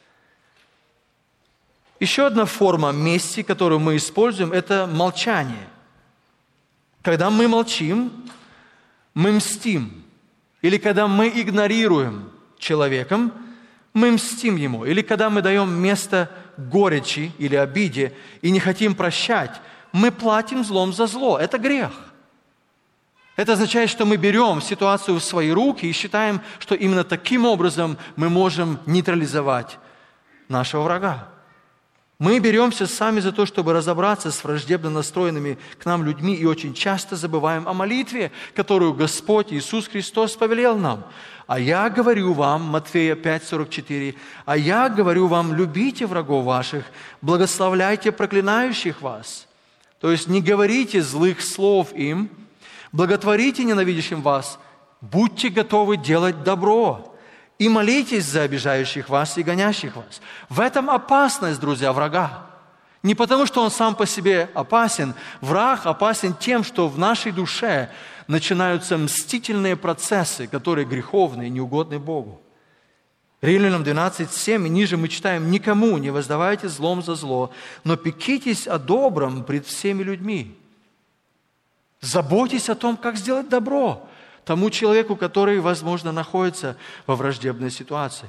Еще одна форма мести, которую мы используем, это молчание. Когда мы молчим, мы мстим. Или когда мы игнорируем человека, мы мстим ему. Или когда мы даем место горечи или обиде и не хотим прощать, мы платим злом за зло. Это грех. Это означает, что мы берем ситуацию в свои руки и считаем, что именно таким образом мы можем нейтрализовать нашего врага. Мы беремся сами за то, чтобы разобраться с враждебно настроенными к нам людьми, и очень часто забываем о молитве, которую Господь Иисус Христос повелел нам. «А я говорю вам», Матфея пять сорок четыре, «а я говорю вам, любите врагов ваших, благословляйте проклинающих вас». То есть не говорите злых слов им, благотворите ненавидящим вас, будьте готовы делать добро и молитесь за обижающих вас и гонящих вас. В этом опасность, друзья, врага. Не потому, что он сам по себе опасен. Враг опасен тем, что в нашей душе начинаются мстительные процессы, которые греховные, неугодны Богу. Римлянам двенадцать семь и ниже мы читаем: «Никому не воздавайте злом за зло, но пекитесь о добром пред всеми людьми». Заботьтесь о том, как сделать добро тому человеку, который, возможно, находится во враждебной ситуации.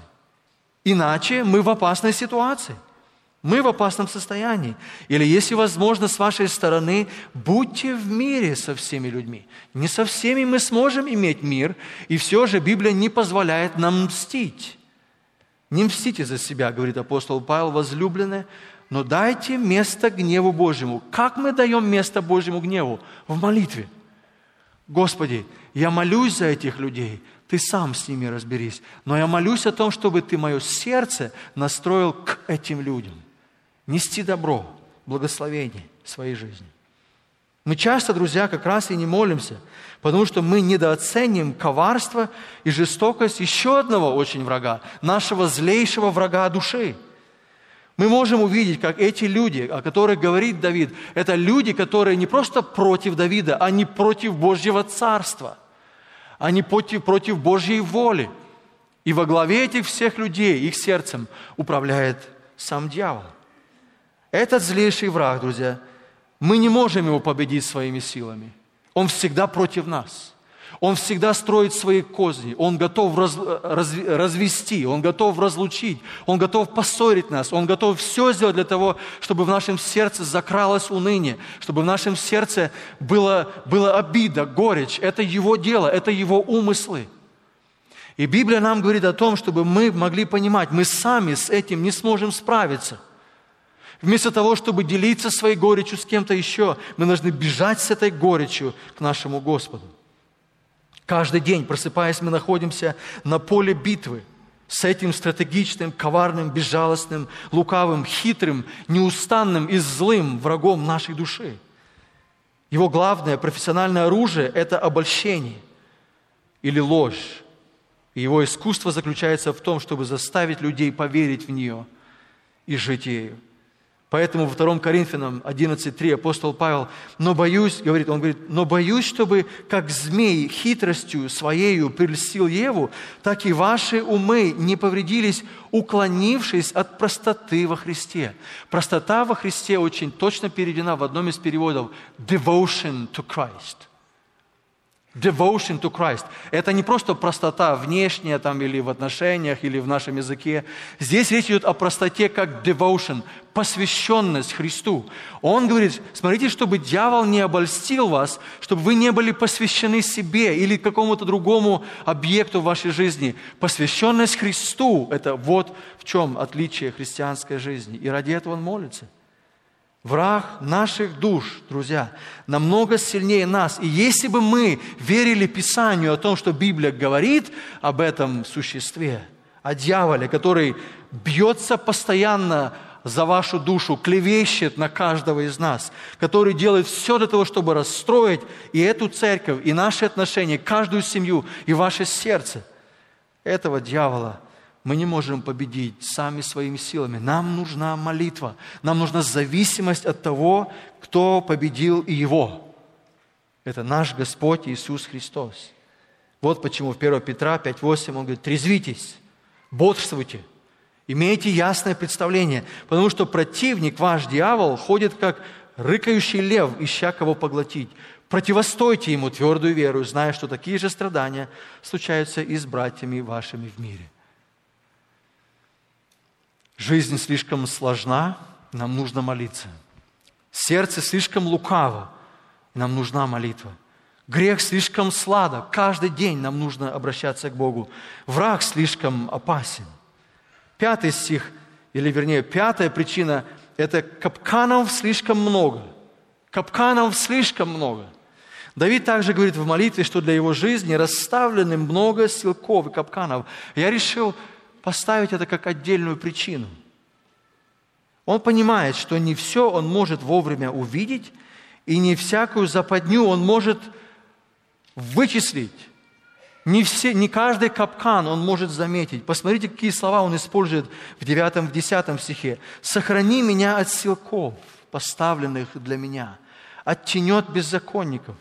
Иначе мы в опасной ситуации. Мы в опасном состоянии. Или, если возможно, с вашей стороны, будьте в мире со всеми людьми. Не со всеми мы сможем иметь мир, и все же Библия не позволяет нам мстить. Не мстите за себя, говорит апостол Павел, возлюбленные, но дайте место гневу Божьему. Как мы даем место Божьему гневу? В молитве. Господи, я молюсь за этих людей, Ты сам с ними разберись. Но я молюсь о том, чтобы Ты мое сердце настроил к этим людям. Нести добро, благословение в своей жизни. Мы часто, друзья, как раз и не молимся, потому что мы недооценим коварство и жестокость еще одного очень врага, нашего злейшего врага души. Мы можем увидеть, как эти люди, о которых говорит Давид, это люди, которые не просто против Давида, они против Божьего царства. Они против, против Божьей воли. И во главе этих всех людей, их сердцем, управляет сам дьявол. Этот злейший враг, друзья, мы не можем его победить своими силами. Он всегда против нас. Он всегда строит свои козни. Он готов раз, раз, развести, он готов разлучить, он готов поссорить нас, он готов все сделать для того, чтобы в нашем сердце закралось уныние, чтобы в нашем сердце было, было обида, горечь. Это его дело, это его умыслы. И Библия нам говорит о том, чтобы мы могли понимать, мы сами с этим не сможем справиться. Вместо того, чтобы делиться своей горечью с кем-то еще, мы должны бежать с этой горечью к нашему Господу. Каждый день, просыпаясь, мы находимся на поле битвы с этим стратегичным, коварным, безжалостным, лукавым, хитрым, неустанным и злым врагом нашей души. Его главное профессиональное оружие – это обольщение или ложь. И его искусство заключается в том, чтобы заставить людей поверить в нее и жить ею. Поэтому во втором Коринфянам одиннадцать три апостол Павел, но боюсь, говорит, он говорит, но боюсь, чтобы как змей хитростью своею прельстил Еву, так и ваши умы не повредились, уклонившись от простоты во Христе. Простота во Христе очень точно переведена в одном из переводов devotion to Christ. Devotion to Christ. Это не просто простота внешняя там, или в отношениях, или в нашем языке. Здесь речь идет о простоте как devotion, посвященность Христу. Он говорит, смотрите, чтобы дьявол не обольстил вас, чтобы вы не были посвящены себе или какому-то другому объекту в вашей жизни. Посвященность Христу – это вот в чем отличие христианской жизни. И ради этого он молится. Враг наших душ, друзья, намного сильнее нас. И если бы мы верили Писанию о том, что Библия говорит об этом существе, о дьяволе, который бьется постоянно за вашу душу, клевещет на каждого из нас, который делает все для того, чтобы расстроить и эту церковь, и наши отношения, каждую семью, и ваше сердце, этого дьявола мы не можем победить сами своими силами. Нам нужна молитва. Нам нужна зависимость от того, кто победил и его. Это наш Господь Иисус Христос. Вот почему в первое Петра пять восемь он говорит, трезвитесь, бодрствуйте, имейте ясное представление, потому что противник, ваш дьявол, ходит как рыкающий лев, ища кого поглотить. Противостойте ему твердую веру, зная, что такие же страдания случаются и с братьями вашими в мире. Жизнь слишком сложна, нам нужно молиться. Сердце слишком лукаво, нам нужна молитва. Грех слишком сладок, каждый день нам нужно обращаться к Богу. Враг слишком опасен. Пятый стих, или вернее, пятая причина – это капканов слишком много. Капканов слишком много. Давид также говорит в молитве, что для его жизни расставлены много силков и капканов. Я решил поставить это как отдельную причину. Он понимает, что не все он может вовремя увидеть, и не всякую западню он может вычислить. Не, все, не каждый капкан он может заметить. Посмотрите, какие слова он использует в девятом, в десятом стихе. «Сохрани меня от силков, поставленных для меня, от тенет беззаконников».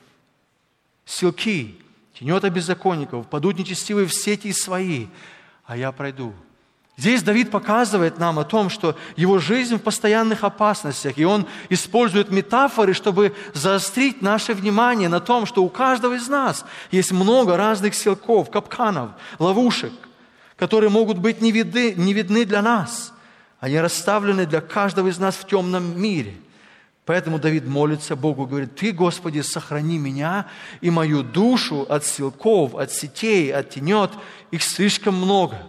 Силки, тенета беззаконников, падут нечестивые в сети свои, а я пройду. Здесь Давид показывает нам о том, что его жизнь в постоянных опасностях, и он использует метафоры, чтобы заострить наше внимание на том, что у каждого из нас есть много разных силков, капканов, ловушек, которые могут быть не видны, не видны для нас. Они расставлены для каждого из нас в темном мире. Поэтому Давид молится Богу, говорит: «Ты, Господи, сохрани меня и мою душу от силков, от сетей, от тенет, их слишком много».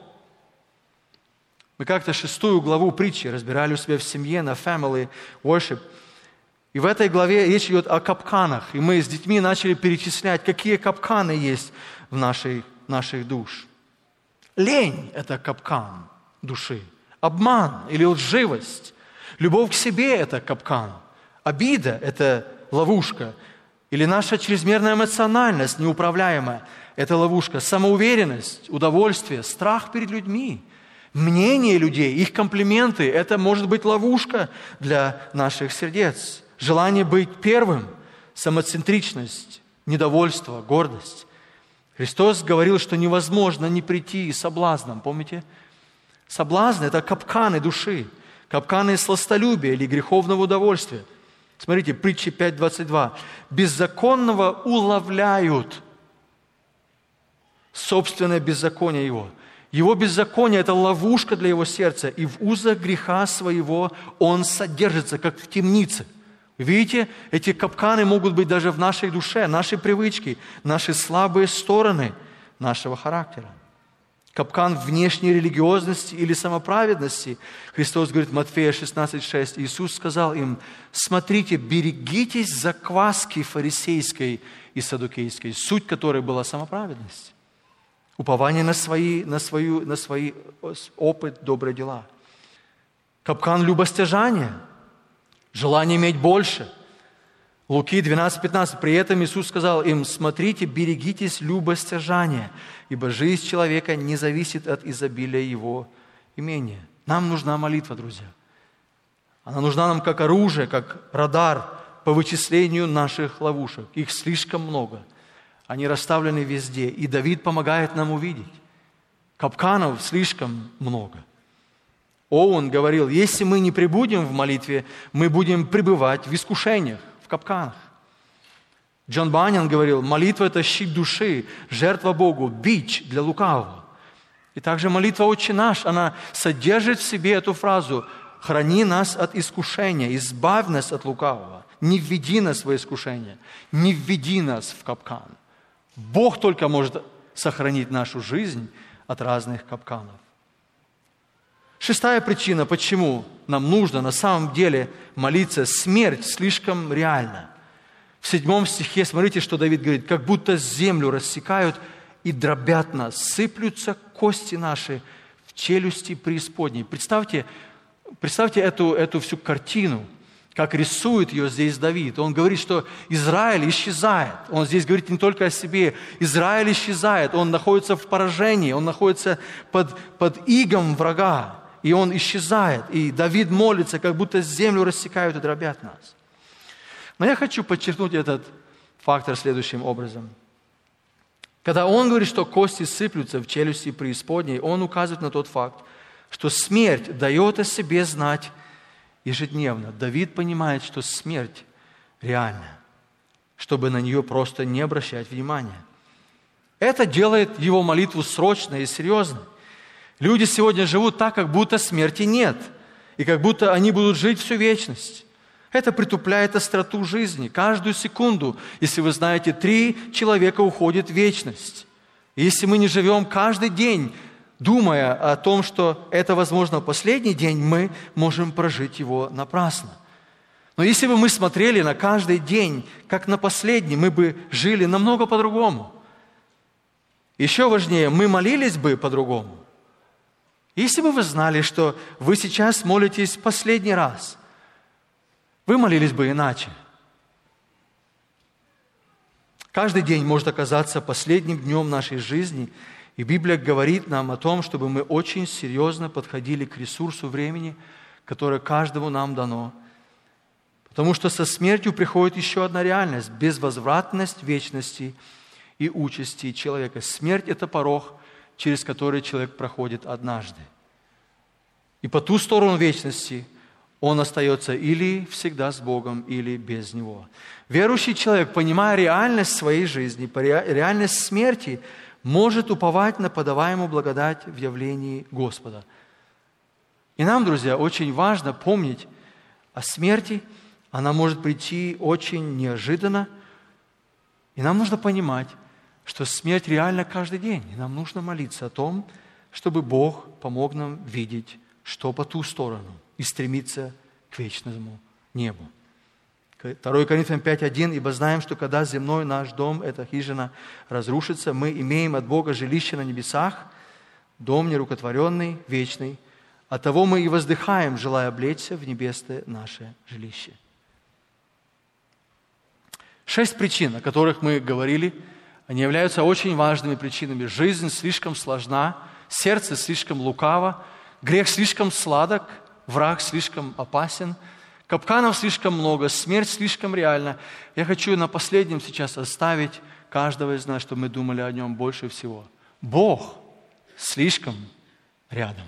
Мы как-то шестую главу притчи разбирали у себя в семье на Family Worship. И в этой главе речь идет о капканах. И мы с детьми начали перечислять, какие капканы есть в нашей, наших душ. Лень – это капкан души. Обман или лживость. Любовь к себе – это капкан. Обида – это ловушка. Или наша чрезмерная эмоциональность, неуправляемая – это ловушка. Самоуверенность, удовольствие, страх перед людьми. Мнение людей, их комплименты – это может быть ловушка для наших сердец. Желание быть первым, самоцентричность, недовольство, гордость. Христос говорил, что невозможно не прийти соблазном. Помните? Соблазн – это капканы души, капканы сластолюбия или греховного удовольствия. Смотрите, притча пять двадцать два. «Беззаконного уловляют собственное беззаконие его». Его беззаконие – это ловушка для его сердца, и в узах греха своего он содержится, как в темнице. Видите, эти капканы могут быть даже в нашей душе, наши привычки, наши слабые стороны нашего характера. Капкан внешней религиозности или самоправедности. Христос говорит в Матфея шестнадцать шесть. Иисус сказал им: «Смотрите, берегитесь закваски фарисейской и саддукейской, суть которой была самоправедность». Упование на свои, на свою, на свой опыт, добрые дела. Капкан любостяжания, желание иметь больше. Луки двенадцать пятнадцать. При этом Иисус сказал им: «Смотрите, берегитесь любостяжания, ибо жизнь человека не зависит от изобилия его имения». Нам нужна молитва, друзья. Она нужна нам как оружие, как радар по вычислению наших ловушек. Их слишком много. Они расставлены везде, и Давид помогает нам увидеть. Капканов слишком много. Оуэн говорил: если мы не пребудем в молитве, мы будем пребывать в искушениях, в капканах. Джон Баньян говорил: молитва – это щит души, жертва Богу, бич для лукавого. И также молитва «Отче наш», она содержит в себе эту фразу: «Храни нас от искушения, избавь нас от лукавого, не введи нас в искушение, не введи нас в капкан». Бог только может сохранить нашу жизнь от разных капканов. Шестая причина, почему нам нужно на самом деле молиться: смерть слишком реальна. В седьмом стихе смотрите, что Давид говорит: «Как будто землю рассекают и дробят нас, сыплются кости наши в челюсти преисподней». Представьте, представьте эту, эту всю картину, как рисует ее здесь Давид. Он говорит, что Израиль исчезает. Он здесь говорит не только о себе. Израиль исчезает. Он находится в поражении. Он находится под, под игом врага. И он исчезает. И Давид молится, как будто землю рассекают и дробят нас. Но я хочу подчеркнуть этот фактор следующим образом. Когда он говорит, что кости сыплются в челюсти преисподней, он указывает на тот факт, что смерть дает о себе знать ежедневно. Давид понимает, что смерть реальна, чтобы на нее просто не обращать внимания. Это делает его молитву срочной и серьезной. Люди сегодня живут так, как будто смерти нет, и как будто они будут жить всю вечность. Это притупляет остроту жизни. Каждую секунду, если вы знаете, три человека уходят в вечность. И если мы не живем каждый день, думая о том, что это, возможно, последний день, мы можем прожить его напрасно. Но если бы мы смотрели на каждый день, как на последний, мы бы жили намного по-другому. Еще важнее, мы молились бы по-другому. Если бы вы знали, что вы сейчас молитесь последний раз, вы молились бы иначе. Каждый день может оказаться последним днем нашей жизни, и Библия говорит нам о том, чтобы мы очень серьезно подходили к ресурсу времени, которое каждому нам дано. Потому что со смертью приходит еще одна реальность – безвозвратность вечности и участи человека. Смерть – это порог, через который человек проходит однажды. И по ту сторону вечности он остается или всегда с Богом, или без Него. Верующий человек, понимая реальность своей жизни, реальность смерти, может уповать на подаваемую благодать в явлении Господа. И нам, друзья, очень важно помнить о смерти. Она может прийти очень неожиданно. И нам нужно понимать, что смерть реальна каждый день. И нам нужно молиться о том, чтобы Бог помог нам видеть, что по ту сторону, и стремиться к вечному небу. второе Коринфянам пять один. «Ибо знаем, что когда земной наш дом, эта хижина, разрушится, мы имеем от Бога жилище на небесах, дом нерукотворенный, вечный. Оттого мы и воздыхаем, желая облечься в небесное наше жилище». Шесть причин, о которых мы говорили, они являются очень важными причинами. Жизнь слишком сложна, сердце слишком лукаво, грех слишком сладок, враг слишком опасен, капканов слишком много, смерть слишком реальна. Я хочу на последнем сейчас оставить каждого из нас, чтобы мы думали о нем больше всего. Бог слишком рядом.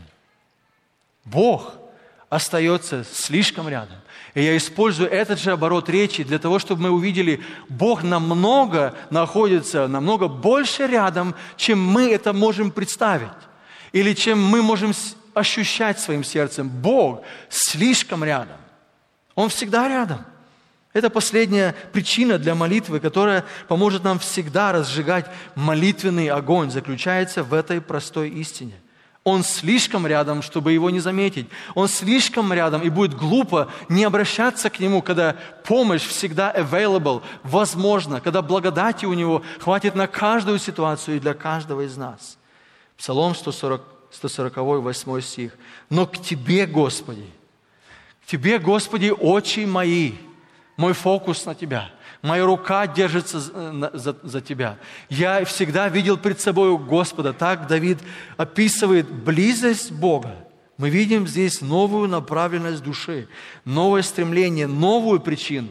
Бог остается слишком рядом. И я использую этот же оборот речи для того, чтобы мы увидели, Бог намного находится, намного больше рядом, чем мы это можем представить. Или чем мы можем ощущать своим сердцем. Бог слишком рядом. Он всегда рядом. Это последняя причина для молитвы, которая поможет нам всегда разжигать молитвенный огонь, заключается в этой простой истине. Он слишком рядом, чтобы его не заметить. Он слишком рядом, и будет глупо не обращаться к нему, когда помощь всегда available, возможно, когда благодати у него хватит на каждую ситуацию и для каждого из нас. Псалом сто сорок, сто сорок, восьмой стих. «Но к Тебе, Господи, к Тебе, Господи, очи мои, мой фокус на Тебя». Моя рука держится за, за, за Тебя. Я всегда видел пред собой Господа. Так Давид описывает близость Бога. Мы видим здесь новую направленность души, новое стремление, новую причину.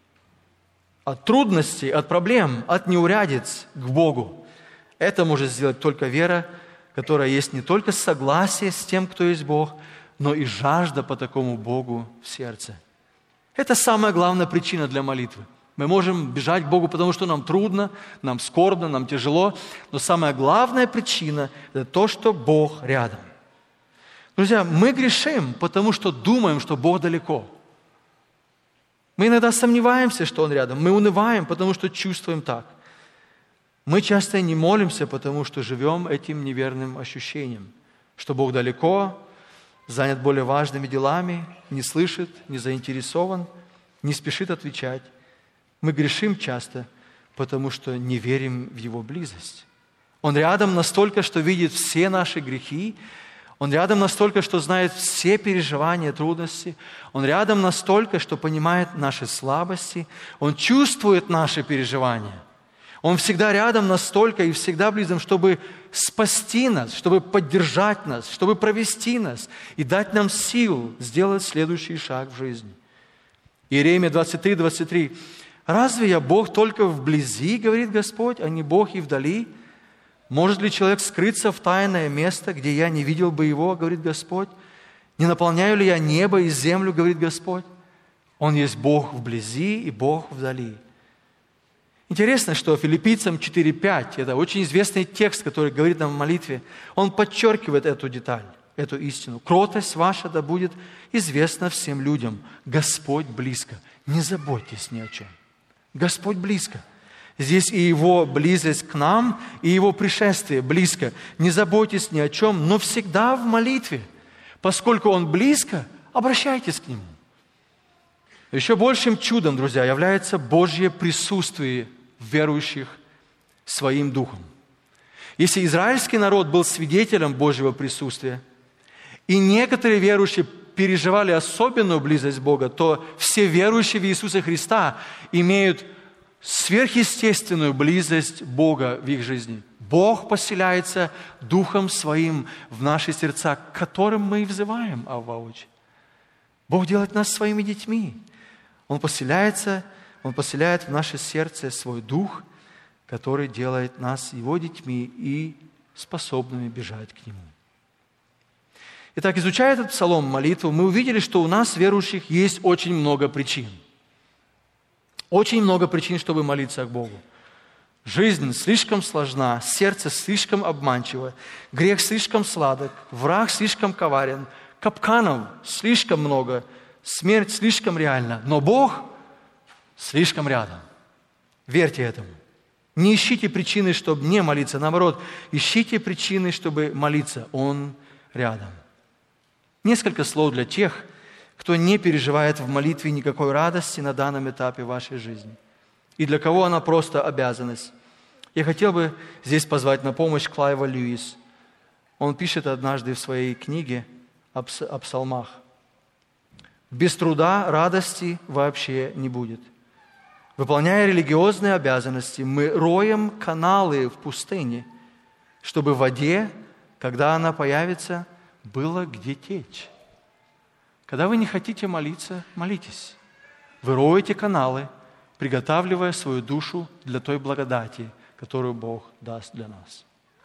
От трудностей, от проблем, от неурядиц к Богу. Это может сделать только вера, которая есть не только согласие с тем, кто есть Бог, но и жажда по такому Богу в сердце. Это самая главная причина для молитвы. Мы можем бежать к Богу, потому что нам трудно, нам скорбно, нам тяжело. Но самая главная причина – это то, что Бог рядом. Друзья, мы грешим, потому что думаем, что Бог далеко. Мы иногда сомневаемся, что Он рядом. Мы унываем, потому что чувствуем так. Мы часто не молимся, потому что живем этим неверным ощущением, что Бог далеко, занят более важными делами, не слышит, не заинтересован, не спешит отвечать. Мы грешим часто, потому что не верим в Его близость. Он рядом настолько, что видит все наши грехи. Он рядом настолько, что знает все переживания, трудности. Он рядом настолько, что понимает наши слабости. Он чувствует наши переживания. Он всегда рядом настолько и всегда близок, чтобы спасти нас, чтобы поддержать нас, чтобы провести нас и дать нам сил сделать следующий шаг в жизни. Иеремия двадцать три, двадцать три. «Разве я Бог только вблизи, говорит Господь, а не Бог и вдали? Может ли человек скрыться в тайное место, где я не видел бы его, говорит Господь? Не наполняю ли я небо и землю, говорит Господь? Он есть Бог вблизи и Бог вдали». Интересно, что Филиппийцам четыре пять, это очень известный текст, который говорит нам в молитве, он подчеркивает эту деталь, эту истину. «Кротость ваша да будет известна всем людям. Господь близко. Не заботьтесь ни о чем». Господь близко. Здесь и Его близость к нам, и Его пришествие близко. Не заботьтесь ни о чем, но всегда в молитве. Поскольку Он близко, обращайтесь к Нему. Еще большим чудом, друзья, является Божье присутствие верующих своим духом. Если израильский народ был свидетелем Божьего присутствия, и некоторые верующие переживали особенную близость Бога, то все верующие в Иисуса Христа имеют сверхъестественную близость Бога в их жизни. Бог поселяется Духом Своим в наши сердца, к которым мы и взываем, Авва Отче. Бог делает нас своими детьми. Он поселяется, Он поселяет в наше сердце свой Дух, который делает нас Его детьми и способными бежать к Нему. Итак, изучая этот псалом, молитву, мы увидели, что у нас, верующих, есть очень много причин. Очень много причин, чтобы молиться к Богу. Жизнь слишком сложна, сердце слишком обманчиво, грех слишком сладок, враг слишком коварен, капканов слишком много, смерть слишком реальна, но Бог слишком рядом. Верьте этому. Не ищите причины, чтобы не молиться, наоборот, ищите причины, чтобы молиться. Он рядом. Несколько слов для тех, кто не переживает в молитве никакой радости на данном этапе вашей жизни, и для кого она просто обязанность. Я хотел бы здесь позвать на помощь Клайва Льюис. Он пишет однажды в своей книге о псалмах: «Без труда радости вообще не будет. Выполняя религиозные обязанности, мы роем каналы в пустыне, чтобы в воде, когда она появится, было где течь». Когда вы не хотите молиться, молитесь. Вы роете каналы, приготавливая свою душу для той благодати, которую Бог даст для нас.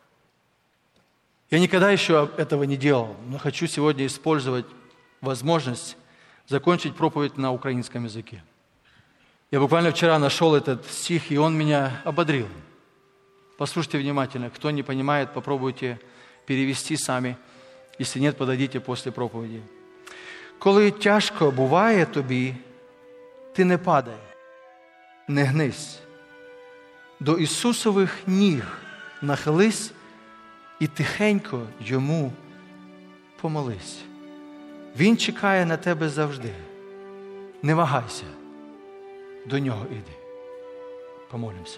Я никогда еще этого не делал, но хочу сегодня использовать возможность закончить проповедь на украинском языке. Я буквально вчера нашел этот стих, и он меня ободрил. Послушайте внимательно. Кто не понимает, попробуйте перевести сами. Если нет, подойдите после проповеди. «Коли тяжко буває тобі, ти не падай, не гнись. До Ісусових ніг нахились і тихенько Йому помолись. Він чекає на тебе завжди. Не вагайся, до Нього іди». Помолимся.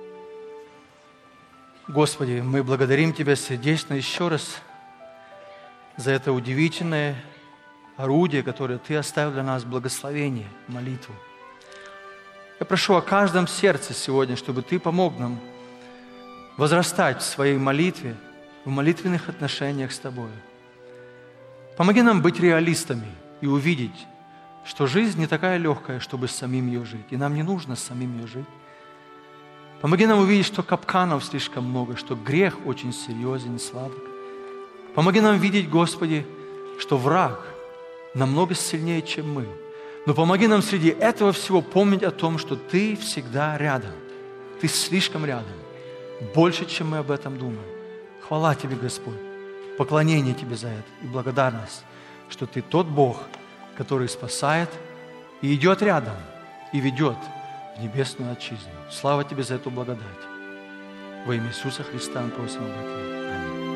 Господи, мы благодарим Тебя сердечно еще раз за это удивительное орудие, которое Ты оставил для нас, благословение, молитву. Я прошу о каждом сердце сегодня, чтобы Ты помог нам возрастать в своей молитве, в молитвенных отношениях с Тобой. Помоги нам быть реалистами и увидеть, что жизнь не такая легкая, чтобы самим ее жить, и нам не нужно самим ее жить. Помоги нам увидеть, что капканов слишком много, что грех очень серьезен и сладок. Помоги нам видеть, Господи, что враг намного сильнее, чем мы. Но помоги нам среди этого всего помнить о том, что Ты всегда рядом. Ты слишком рядом. Больше, чем мы об этом думаем. Хвала Тебе, Господь. Поклонение Тебе за это. И благодарность, что Ты тот Бог, который спасает и идет рядом, и ведет в небесную отчизну. Слава Тебе за эту благодать. Во имя Иисуса Христа мы просим об этом. Аминь.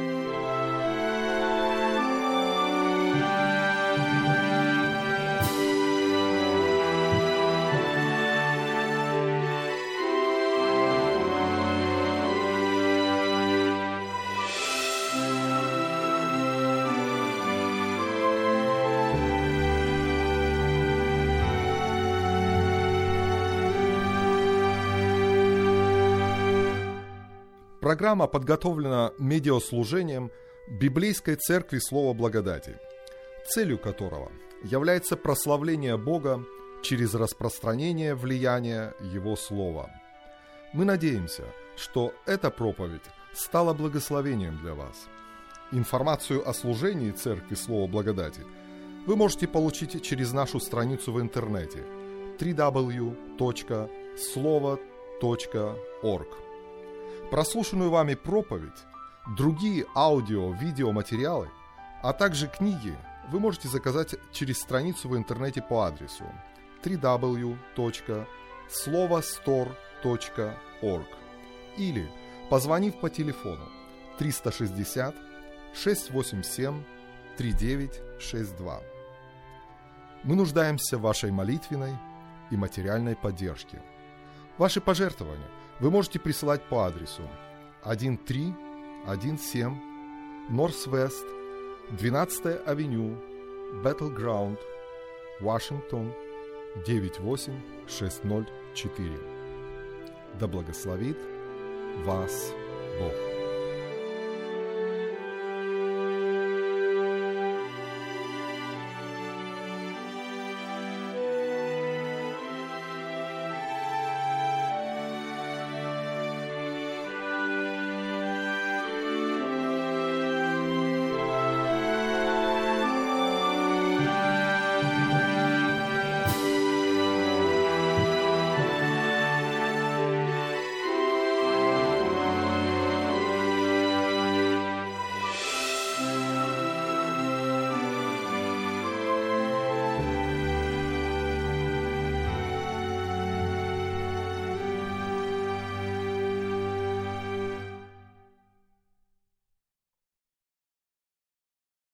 Программа подготовлена медиаслужением Библейской Церкви Слова Благодати, целью которого является прославление Бога через распространение влияния Его Слова. Мы надеемся, что эта проповедь стала благословением для вас. Информацию о служении Церкви Слова Благодати вы можете получить через нашу страницу в интернете дабл ю дабл ю дабл ю точка слово точка орг. Прослушанную вами проповедь, другие аудио-видеоматериалы, а также книги вы можете заказать через страницу в интернете по адресу дабл ю дабл ю дабл ю точка слово стор точка орг или позвонив по телефону триста шестьдесят шестьсот восемьдесят семь тридцать девять шестьдесят два. Мы нуждаемся в вашей молитвенной и материальной поддержке. Ваши пожертвования вы можете присылать по адресу тысяча триста семнадцать Норс-Вест, двенадцатая авеню, Battleground, Вашингтон, девять восемь шесть ноль четыре. Да благословит вас Бог.